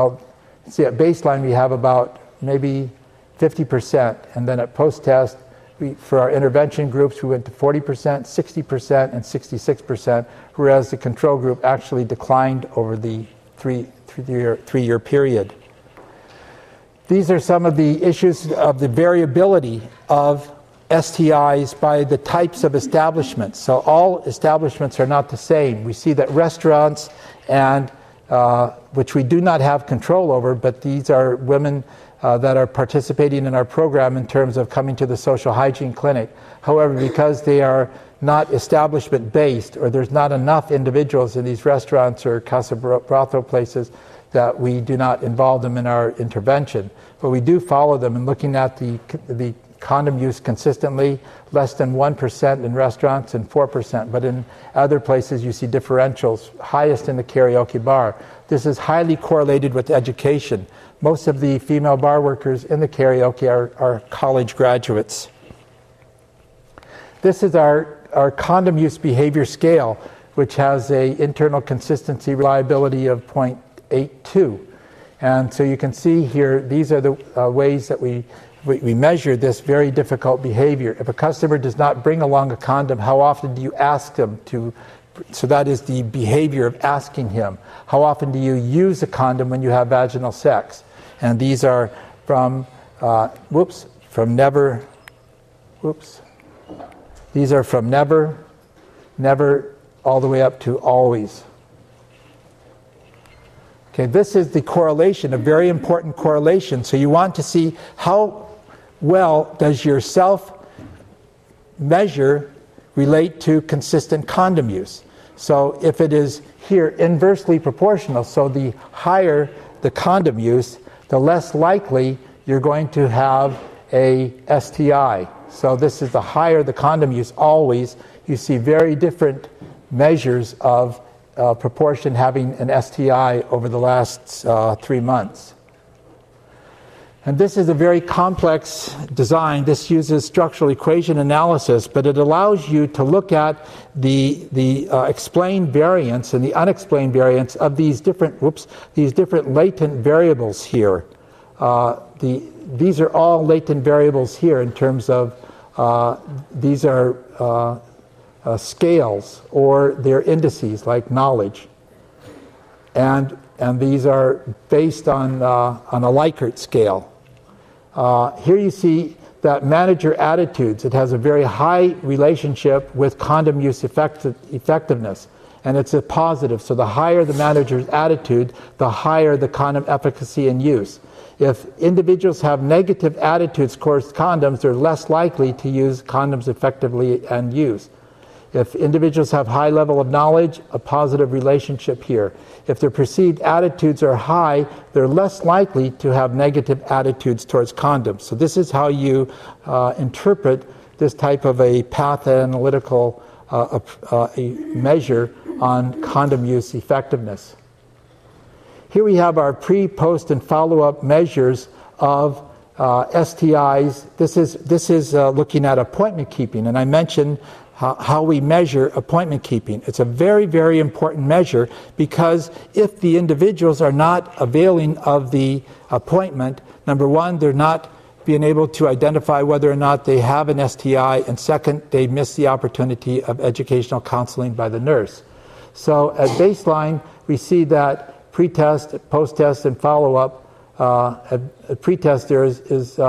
at baseline we have about maybe 50%, and then at post-test for our intervention groups, we went to 40%, 60%, and 66%, whereas the control group actually declined over the three-year period. These are some of the issues of the variability of STIs by the types of establishments. So all establishments are not the same. We see that restaurants, and which we do not have control over, but these are women that are participating in our program in terms of coming to the social hygiene clinic. However, because they are not establishment-based, or there's not enough individuals in these restaurants or casa brothel places, that we do not involve them in our intervention. But we do follow them in looking at the condom use consistently, less than 1% in restaurants and 4%. But in other places you see differentials, highest in the karaoke bar. This is highly correlated with education. Most of the female bar workers in the karaoke are college graduates. This is our condom use behavior scale, which has an internal consistency reliability of 0.82. And so you can see here, these are the ways that we measure this very difficult behavior. If a customer does not bring along a condom, how often do you ask them to? So that is the behavior of asking him. How often do you use a condom when you have vaginal sex? And these are from never. These are from never, all the way up to always. Okay, this is the correlation, a very important correlation. So you want to see how well does your self-measure relate to consistent condom use. So if it is here inversely proportional, so the higher the condom use, the less likely you're going to have a STI. So this is the higher the condom use always, you see very different measures of proportion having an STI over the last 3 months. And this is a very complex design. This uses structural equation analysis, but it allows you to look at the explained variance and the unexplained variance of these different latent variables here. These are all latent variables here in terms of these are scales, or they're indices like knowledge, and these are based on a Likert scale. Here you see that manager attitudes. It has a very high relationship with condom use effectiveness, and it's a positive. So the higher the manager's attitude, the higher the condom efficacy and use. If individuals have negative attitudes towards condoms, they're less likely to use condoms effectively and use. If individuals have high level of knowledge, a positive relationship here. If their perceived attitudes are high, they're less likely to have negative attitudes towards condoms. So this is how you interpret this type of a path analytical measure on condom use effectiveness. Here we have our pre, post, and follow-up measures of STIs. This is looking at appointment keeping, and I mentioned how we measure appointment keeping. It's a very, very important measure, because if the individuals are not availing of the appointment, number one, they're not being able to identify whether or not they have an STI, and second, they miss the opportunity of educational counseling by the nurse. So at baseline, we see that pre-test, post-test, and follow-up. At pre-test, there's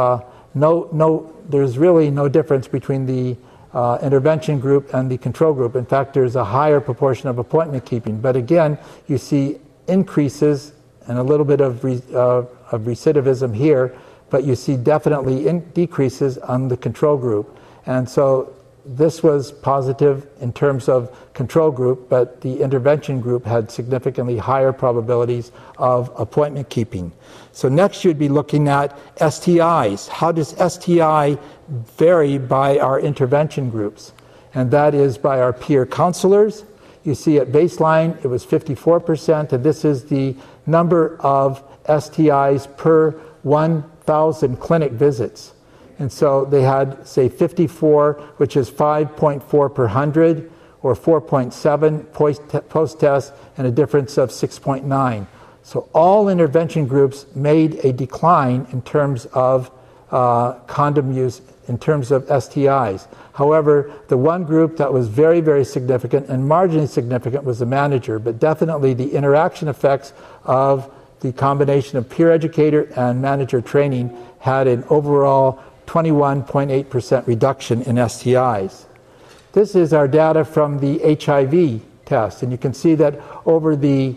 really no difference between the intervention group and the control group. In fact, there's a higher proportion of appointment keeping. But again, you see increases and a little bit of recidivism here, but you see definitely decreases on the control group. And so this was positive in terms of control group, but the intervention group had significantly higher probabilities of appointment keeping. So next you'd be looking at STIs. How does STI vary by our intervention groups? And that is by our peer counselors. You see at baseline it was 54%, and this is the number of STIs per 1,000 clinic visits. And so they had, say, 54, which is 5.4 per 100, or 4.7 post-test, and a difference of 6.9. So all intervention groups made a decline in terms of condom use in terms of STIs. However, the one group that was very, very significant and marginally significant was the manager, but definitely the interaction effects of the combination of peer educator and manager training had an overall 21.8% reduction in STIs. This is our data from the HIV test, and you can see that over the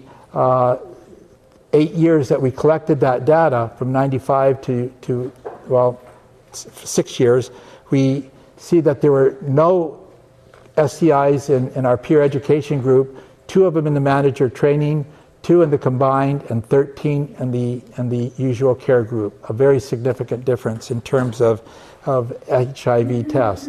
8 years that we collected that data, from 95 to 6 years, we see that there were no STIs in our peer education group, 2 of them in the manager training, 2 in the combined, and 13 in the usual care group. A very significant difference in terms of HIV test.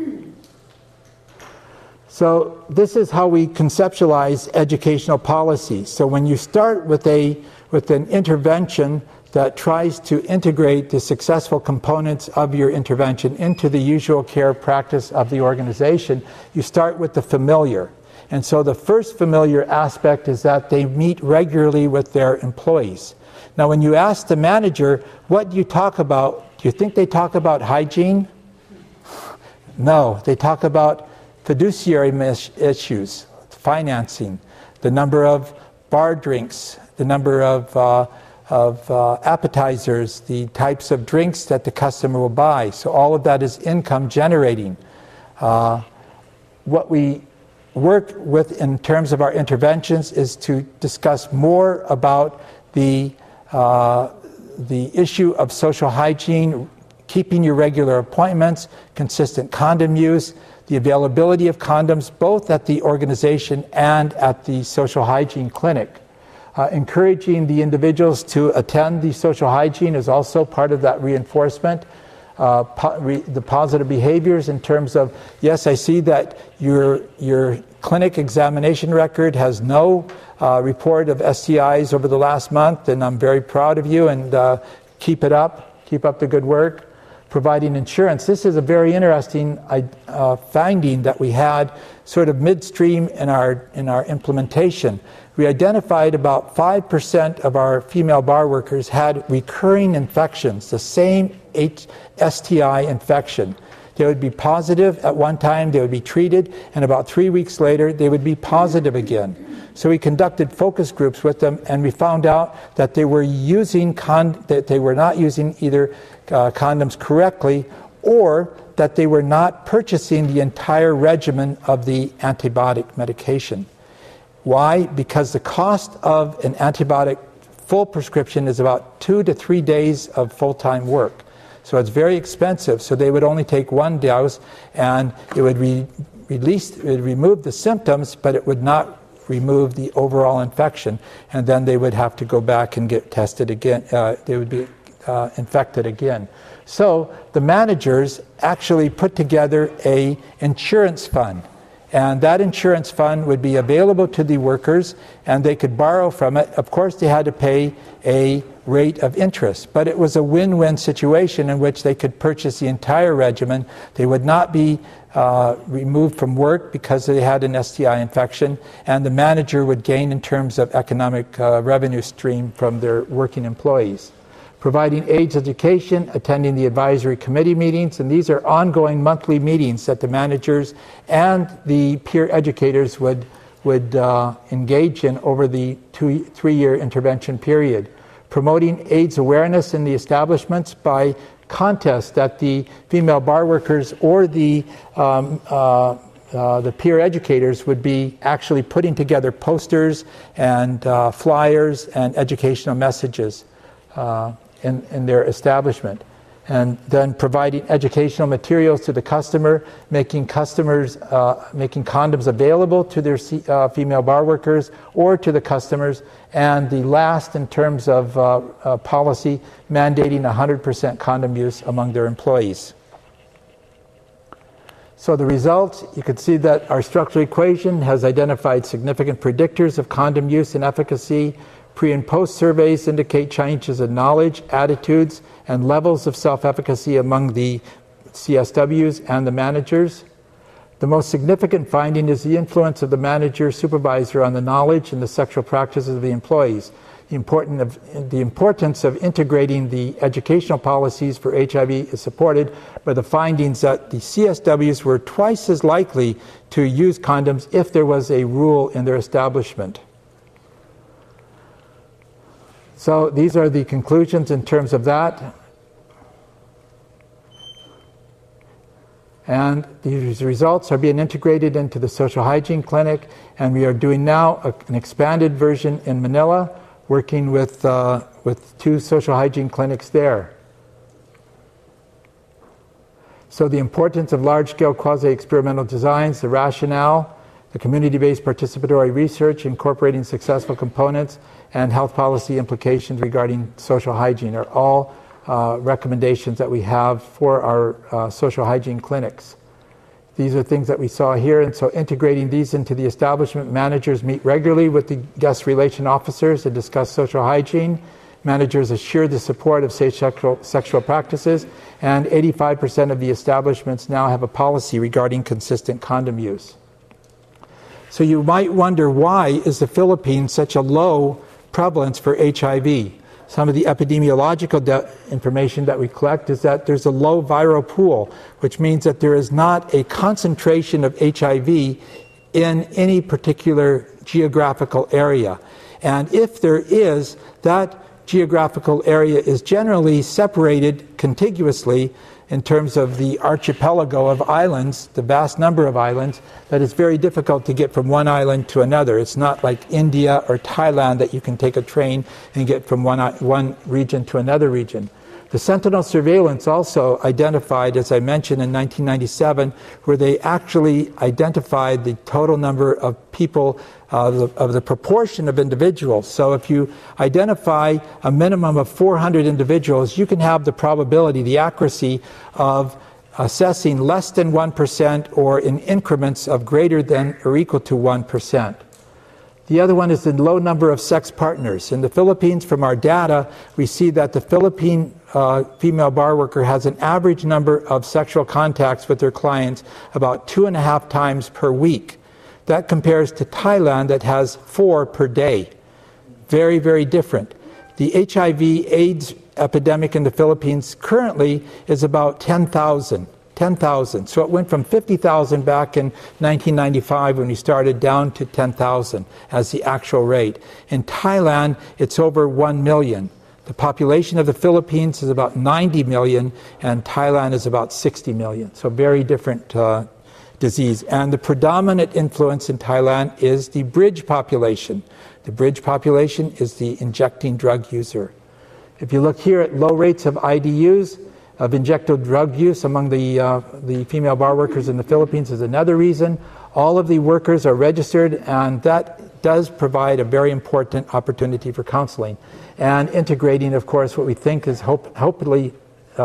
So this is how we conceptualize educational policy. So when you start with an intervention that tries to integrate the successful components of your intervention into the usual care practice of the organization, you start with the familiar. And so the first familiar aspect is that they meet regularly with their employees. Now when you ask the manager, what do you talk about? Do you think they talk about hygiene? No, they talk about fiduciary issues, financing, the number of bar drinks, the number of appetizers, the types of drinks that the customer will buy. So all of that is income generating. What we work with in terms of our interventions is to discuss more about the issue of social hygiene, keeping your regular appointments, consistent condom use, the availability of condoms both at the organization and at the social hygiene clinic. Encouraging the individuals to attend the social hygiene is also part of that reinforcement. The positive behaviors in terms of, yes, I see that your clinic examination record has no report of STIs over the last month, and I'm very proud of you, and keep it up. Keep up the good work. Providing insurance. This is a very interesting finding that we had sort of midstream in our implementation. We identified about 5% of our female bar workers had recurring infections, the same STI infection. They would be positive at one time, they would be treated, and about 3 weeks later they would be positive again. So we conducted focus groups with them, and we found out that they were using that they were not using either condoms correctly, or that they were not purchasing the entire regimen of the antibiotic medication. Why? Because the cost of an antibiotic full prescription is about 2 to 3 days of full-time work. So it's very expensive. So they would only take one dose, and it would remove the symptoms, but it would not remove the overall infection. And then they would have to go back and get tested again. They would be infected again. So the managers actually put together an insurance fund. And that insurance fund would be available to the workers, and they could borrow from it. Of course, they had to pay a rate of interest, but it was a win-win situation in which they could purchase the entire regimen. They would not be removed from work because they had an STI infection, and the manager would gain in terms of economic revenue stream from their working employees. Providing AIDS education, attending the advisory committee meetings, and these are ongoing monthly meetings that the managers and the peer educators would engage in over the 3-year intervention period. Promoting AIDS awareness in the establishments by contests that the female bar workers or the peer educators would be actually putting together posters and flyers and educational messages in their establishment. And then providing educational materials to the customer, making condoms available to their female bar workers or to the customers. And the last, in terms of policy, mandating 100% condom use among their employees. So the results, you can see that our structural equation has identified significant predictors of condom use and efficacy. Pre- and post surveys indicate changes in knowledge, attitudes, and levels of self-efficacy among the CSWs and the managers. The most significant finding is the influence of the manager-supervisor on the knowledge and the sexual practices of the employees. the importance of integrating the educational policies for HIV is supported by the findings that the CSWs were twice as likely to use condoms if there was a rule in their establishment. So these are the conclusions in terms of that. And these results are being integrated into the social hygiene clinic, and we are doing now an expanded version in Manila, working with 2 social hygiene clinics there. So the importance of large-scale quasi-experimental designs, the rationale, the community-based participatory research incorporating successful components, and health policy implications regarding social hygiene are all recommendations that we have for our social hygiene clinics. These are things that we saw here, and so integrating these into the establishment, managers meet regularly with the guest relation officers to discuss social hygiene. Managers assure the support of safe sexual practices, and 85% of the establishments now have a policy regarding consistent condom use. So you might wonder, why is the Philippines such a low prevalence for HIV? Some of the epidemiological information that we collect is that there's a low viral pool, which means that there is not a concentration of HIV in any particular geographical area. And if there is, that geographical area is generally separated contiguously in terms of the archipelago of islands, the vast number of islands, that it's very difficult to get from one island to another. It's not like India or Thailand that you can take a train and get from one region to another region. The Sentinel surveillance also identified, as I mentioned, in 1997, where they actually identified the total number of people, of the proportion of individuals. So if you identify a minimum of 400 individuals, you can have the probability, the accuracy of assessing less than 1% or in increments of greater than or equal to 1%. The other one is the low number of sex partners. In the Philippines, from our data, we see that the Philippine female bar worker has an average number of sexual contacts with their clients about 2.5 times per week. That compares to Thailand that has 4 per day. Very, very different. The HIV/AIDS epidemic in the Philippines currently is about 10,000. So it went from 50,000 back in 1995 when we started down to 10,000 as the actual rate. In Thailand, it's over 1 million. The population of the Philippines is about 90 million, and Thailand is about 60 million. So very different disease. And the predominant influence in Thailand is the bridge population. The bridge population is the injecting drug user. If you look here at low rates of IDUs, of injectable drug use among the female bar workers in the Philippines is another reason. All of the workers are registered, and that does provide a very important opportunity for counseling. And integrating, of course, what we think is hopefully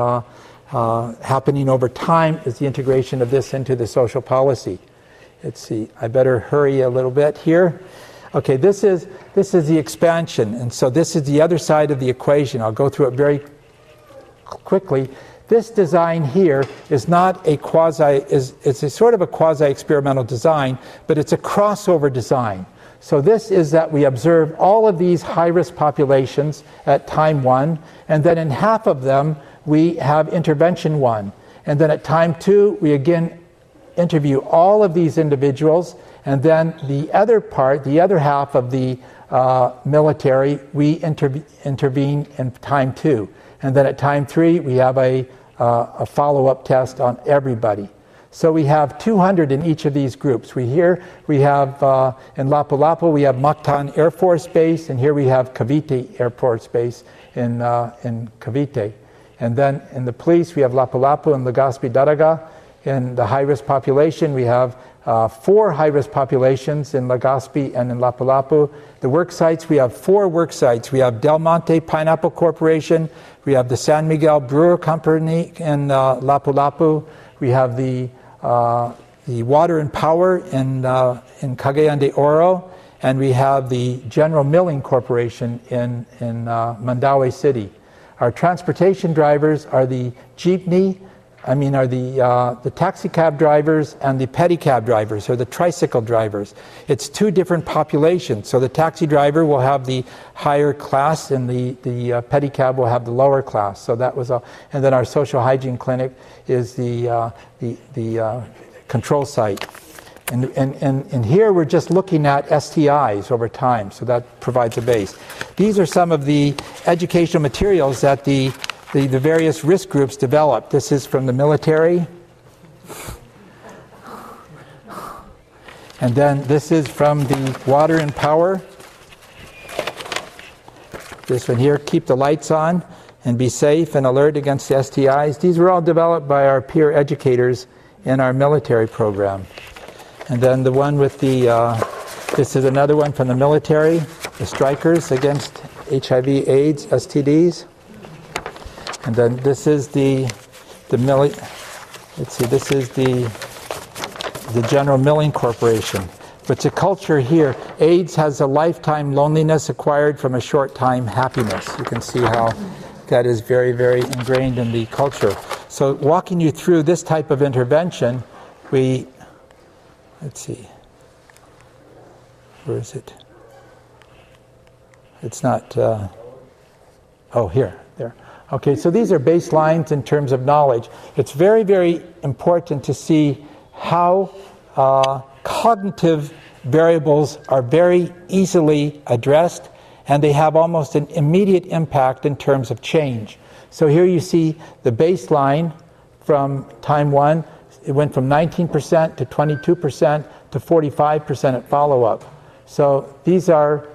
happening over time is the integration of this into the social policy. Let's see, I better hurry a little bit here. Okay, this is the expansion, and so this is the other side of the equation. I'll go through it very quickly. This design here is not a it's a sort of a quasi-experimental design, but it's a crossover design. So this is that we observe all of these high-risk populations at time 1, and then in half of them we have intervention 1. And then at time 2 we again interview all of these individuals, and then the other part, the other half of the military, we intervene in time 2. And then at time 3, we have a follow-up test on everybody. So we have 200 in each of these groups. We have in Lapu-Lapu, we have Mactan Air Force Base, and here we have Cavite Air Force Base in Cavite. And then in the police, we have Lapu-Lapu and Legazpi Daraga. In the high-risk population, we have 4 high-risk populations in Legazpi and in Lapu-Lapu. The work sites, we have 4 work sites. We have Del Monte Pineapple Corporation. We have the San Miguel Brewer Company in Lapu-Lapu. We have the Water and Power in Cagayan de Oro. And we have the General Milling Corporation in Mandaue City. Our transportation drivers are the jeepney, the taxi cab drivers and the pedicab drivers, or the tricycle drivers. It's two different populations. So the taxi driver will have the higher class, and the pedicab will have the lower class. So that was and then our social hygiene clinic is the control site. And here we're just looking at STIs over time, so that provides a base. These are some of the educational materials that the various risk groups developed. This is from the military. And then this is from the Water and Power. This one here, keep the lights on and be safe and alert against the STIs. These were all developed by our peer educators in our military program. And then the one with this is another one from the military, the Strikers Against HIV, AIDS, STDs. And then this is this is the General Milling Corporation. But the culture here, AIDS has a lifetime loneliness acquired from a short time happiness. You can see how that is very, very ingrained in the culture. So walking you through this type of intervention, let's see. Where is it? It's not. Here. There. Okay, so these are baselines in terms of knowledge. It's very, very important to see how cognitive variables are very easily addressed, and they have almost an immediate impact in terms of change. So here you see the baseline from time one. It went from 19% to 22% to 45% at follow-up. So these are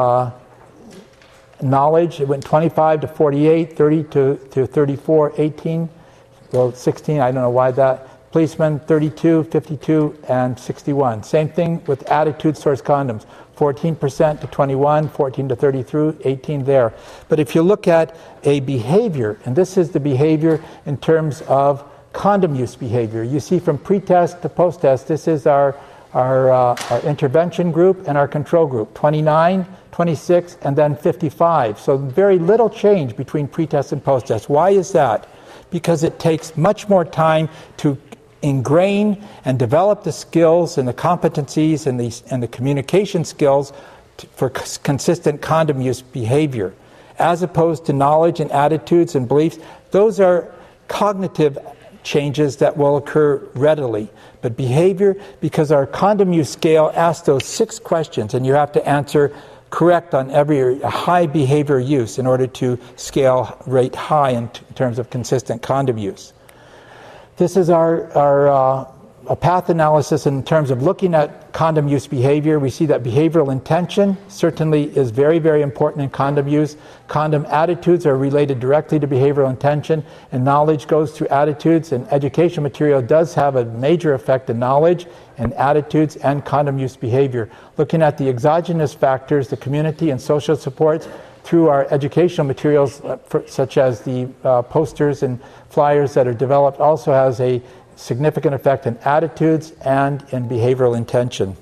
knowledge. It went 25 to 48, 30 to 34, 18, 16, I don't know why that. Policemen, 32, 52, and 61. Same thing with attitude source condoms. 14% to 21, 14 to 33, 18 there. But if you look at a behavior, and this is the behavior in terms of condom use behavior. You see from pre-test to post-test, this is our intervention group and our control group, 29, 26, and then 55. So very little change between pre-test and post-test. Why is that? Because it takes much more time to ingrain and develop the skills and the competencies and the communication skills for consistent condom use behavior, as opposed to knowledge and attitudes and beliefs. Those are cognitive changes that will occur readily. But behavior, because our condom use scale asks those 6 questions, and you have to answer correct on every high behavior use in order to scale rate high in terms of consistent condom use. This is our path analysis in terms of looking at condom use behavior. We see that behavioral intention certainly is very, very important in condom use. Condom attitudes are related directly to behavioral intention, and knowledge goes through attitudes, and education material does have a major effect in knowledge and attitudes and condom use behavior. Looking at the exogenous factors, the community and social supports, through our educational materials, such as the posters and flyers that are developed, also has a significant effect in attitudes and in behavioral intention.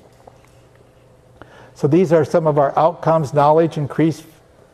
So these are some of our outcomes. Knowledge increased,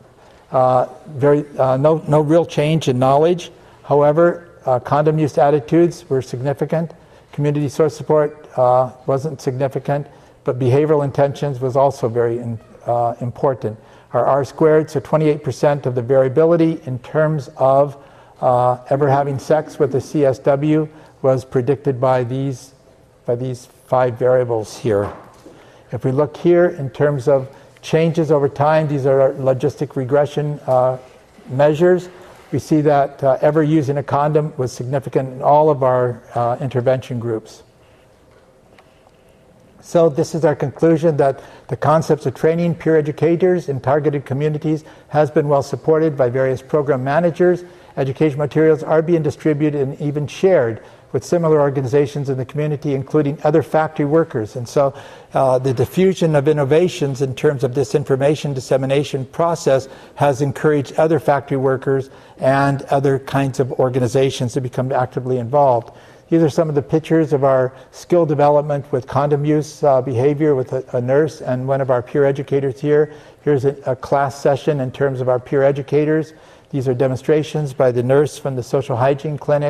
no real change in knowledge. However, condom use attitudes were significant. Community source support wasn't significant, but behavioral intentions was also very important. Our R-squared, so 28% of the variability in terms of ever having sex with a CSW was predicted by these 5 variables here. If we look here in terms of changes over time, these are our logistic regression measures. We see that ever using a condom was significant in all of our intervention groups. So this is our conclusion, that the concepts of training peer educators in targeted communities has been well supported by various program managers. Education materials are being distributed and even shared with similar organizations in the community, including other factory workers. And so the diffusion of innovations in terms of this information dissemination process has encouraged other factory workers and other kinds of organizations to become actively involved. These are some of the pictures of our skill development with condom use behavior with a nurse and one of our peer educators here. Here's a class session in terms of our peer educators. These are demonstrations by the nurse from the social hygiene clinic.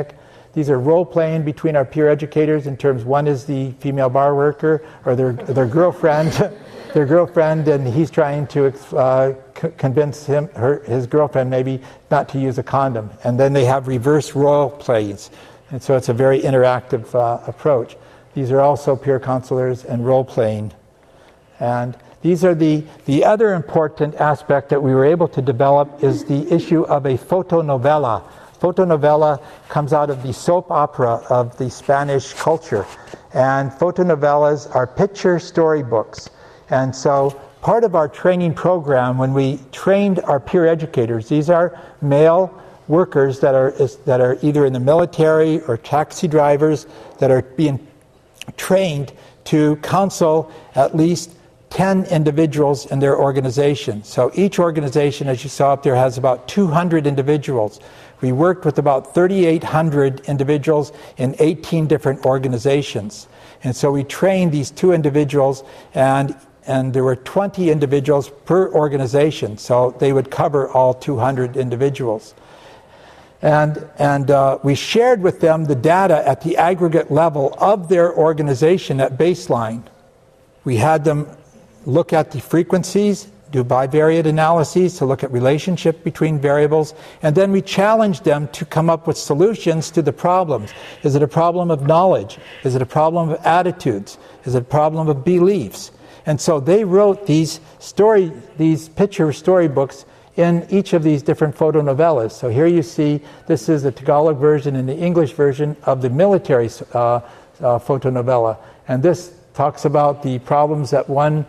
These are role-playing between our peer educators in terms, one is the female bar worker or their girlfriend, their girlfriend, and he's trying to convince his girlfriend maybe not to use a condom. And then they have reverse role plays. And so it's a very interactive approach. These are also peer counselors and role-playing. And these are the other important aspect that we were able to develop is the issue of a fotonovela. Fotonovela comes out of the soap opera of the Spanish culture. And fotonovelas are picture storybooks. And so part of our training program, when we trained our peer educators, these are male workers that are either in the military or taxi drivers that are being trained to counsel at least 10 individuals in their organization. So each organization, as you saw up there, has about 200 individuals. We worked with about 3,800 individuals in 18 different organizations. And so we trained these 2 individuals, and there were 20 individuals per organization. So they would cover all 200 individuals. And we shared with them the data at the aggregate level of their organization at baseline. We had them look at the frequencies, do bivariate analyses to look at relationship between variables, and then we challenged them to come up with solutions to the problems. Is it a problem of knowledge? Is it a problem of attitudes? Is it a problem of beliefs? And so they wrote these picture storybooks in each of these different photonovelas. So here you see, this is the Tagalog version and the English version of the military photonovela. And this talks about the problems that one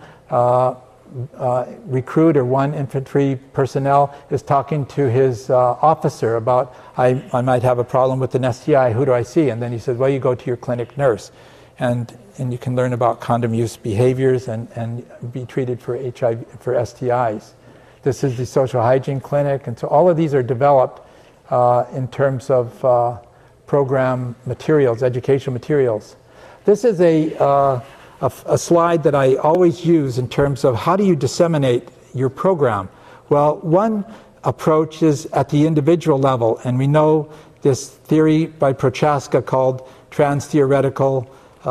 recruit or one infantry personnel is talking to his officer about, I might have a problem with an STI, who do I see? And then he says, well, you go to your clinic nurse. And you can learn about condom use behaviors and be treated for HIV, for STIs. This is the social hygiene clinic. And so all of these are developed in terms of program materials, educational materials. This is a slide that I always use in terms of how do you disseminate your program. Well, one approach is at the individual level, and we know this theory by Prochaska called trans-theoretical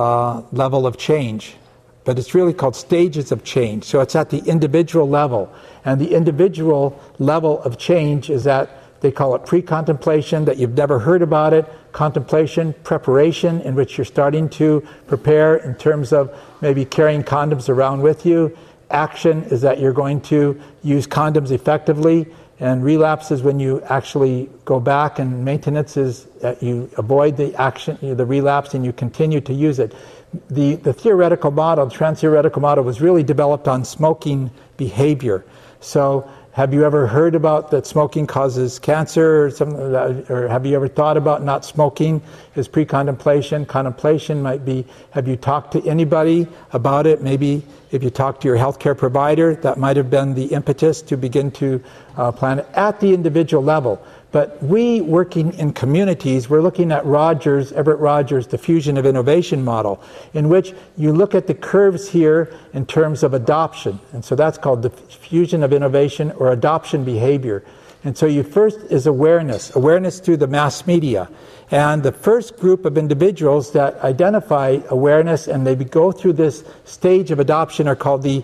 level of change, but it's really called stages of change. So it's at the individual level, and the individual level of change is at, they call it pre-contemplation, that you've never heard about it, contemplation, preparation, in which you're starting to prepare in terms of maybe carrying condoms around with you. Action is that you're going to use condoms effectively, and relapse is when you actually go back, and maintenance is that you avoid the action, the relapse, and you continue to use it. The theoretical model, the trans-theoretical model, was really developed on smoking behavior. So have you ever heard about that smoking causes cancer or something like that? Or have you ever thought about not smoking as pre-contemplation? Contemplation might be, have you talked to anybody about it? Maybe if you talk to your healthcare provider, that might have been the impetus to begin to plan it at the individual level. But we, working in communities, we're looking at Everett Rogers, the fusion of innovation model, in which you look at the curves here in terms of adoption. And so that's called the fusion of innovation or adoption behavior. And so you first is awareness through the mass media. And the first group of individuals that identify awareness and they go through this stage of adoption are called the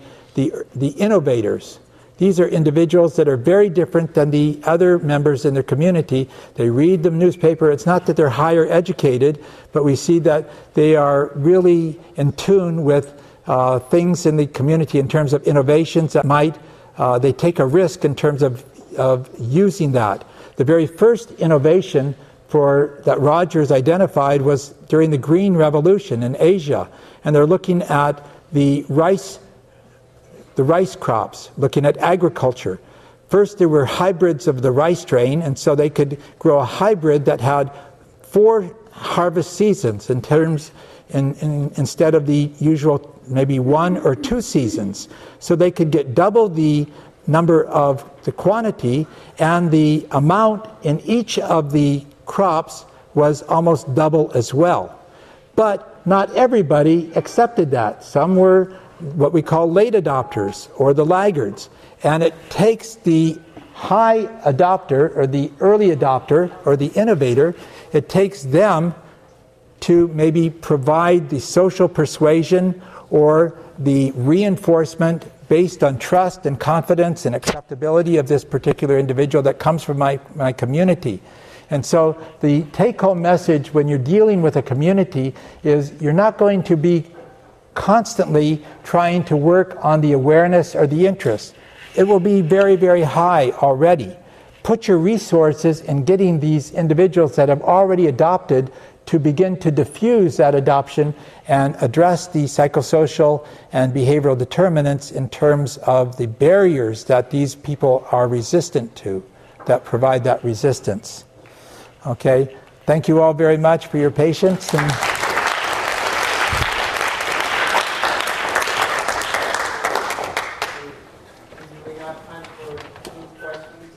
innovators. These are individuals that are very different than the other members in their community. They read the newspaper. It's not that they're higher educated, but we see that they are really in tune with things in the community in terms of innovations that might, they take a risk in terms of using that. The very first innovation that Rogers identified was during the Green Revolution in Asia. And they're looking at the rice crops, looking at agriculture. First, there were hybrids of the rice strain, and so they could grow a hybrid that had 4 harvest seasons instead of the usual maybe 1 or 2 seasons. So they could get double the number of the quantity, and the amount in each of the crops was almost double as well. But not everybody accepted that. Some were what we call late adopters or the laggards. And it takes the high adopter or the early adopter or the innovator, it takes them to maybe provide the social persuasion or the reinforcement based on trust and confidence and acceptability of this particular individual that comes from my community. And so the take-home message when you're dealing with a community is you're not going to be constantly trying to work on the awareness or the interest. It will be very, very high already. Put your resources in getting these individuals that have already adopted to begin to diffuse that adoption and address the psychosocial and behavioral determinants in terms of the barriers that these people are resistant to, that provide that resistance. Okay, thank you all very much for your patience. And we have time for 2 questions.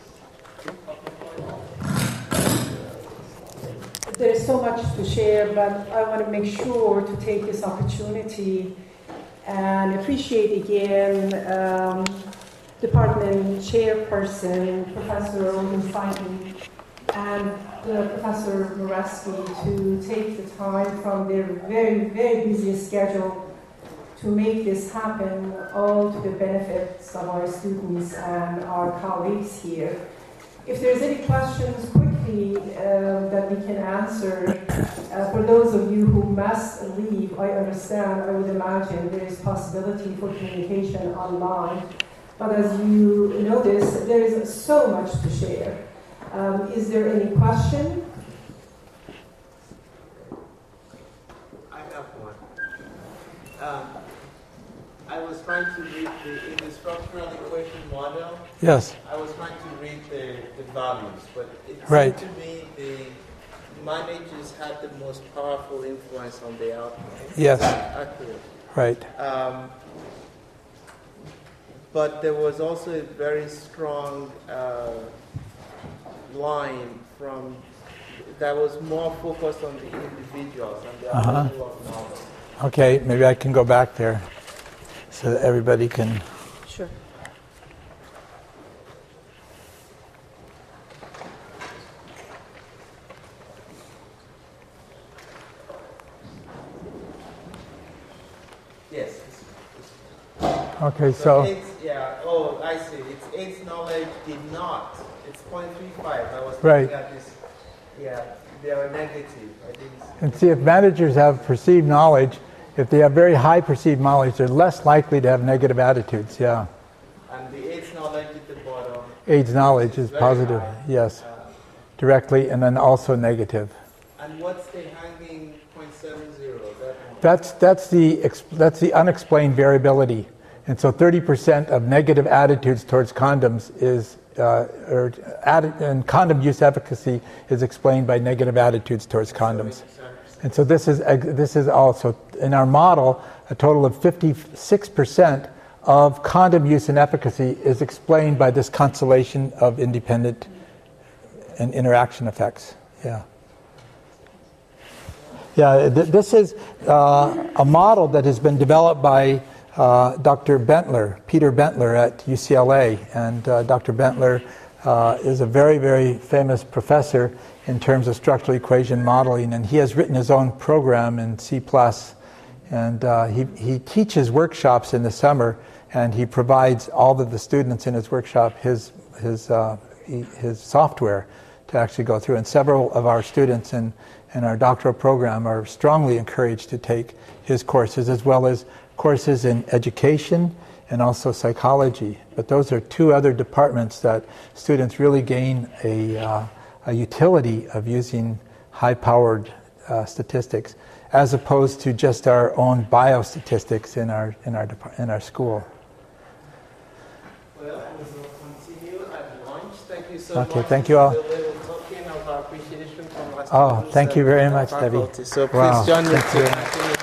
There's so much to share, but I want to make sure to take this opportunity and appreciate again Department Chairperson, Professor Olin-Feiten, and Professor Moreski to take the time from their very, very busy schedule to make this happen, all to the benefits of our students and our colleagues here. If there's any questions quickly that we can answer, for those of you who must leave, I understand, I would imagine there is possibility for communication online. But as you notice, there is so much to share. Is there any question? I have one. I was trying to read in the structural equation model. yes, I was trying to read the values, but it Right. seemed to me the managers had the most powerful influence on the outcome. Yes. Is that accurate? right. But there was also a very strong line from that was more focused on the individuals and their level of knowledge. Okay, maybe I can go back there so that everybody can. Sure. Yes. Okay, so AIDS, I see. It's AIDS knowledge did not. It's 0.35. I was Right. looking at this. Yeah, they are negative. I didn't see. and see if managers have perceived knowledge, if they have very high perceived knowledge, they're less likely to have negative attitudes. Yeah, And the AIDS knowledge at the bottom. AIDS knowledge is very positive. high. Yes, directly, and then also negative. And what's the hanging 0.70? That one. That's the unexplained variability, and so 30% of negative attitudes towards condoms is, and condom use efficacy is explained by negative attitudes towards condoms. And so this is also in our model a total of 56% of condom use and efficacy is explained by this constellation of independent and interaction effects. Yeah. Yeah, this is a model that has been developed by Dr. Bentler, Peter Bentler at UCLA. And Dr. Bentler is a very, very famous professor in terms of structural equation modeling. And he has written his own program in C++. And he teaches workshops in the summer, and he provides all of the students in his workshop his software to actually go through. And several of our students in our doctoral program are strongly encouraged to take his courses, as well as courses in education and also psychology. But those are 2 other departments that students really gain a utility of using high-powered statistics, as opposed to just our own biostatistics in our school. Well, we will continue at lunch. Thank you so much. Okay, thank you all. A little token of our appreciation from our Oh, students thank you and very our much, Debbie. faculty. So please Wow, join me thank you. to continue.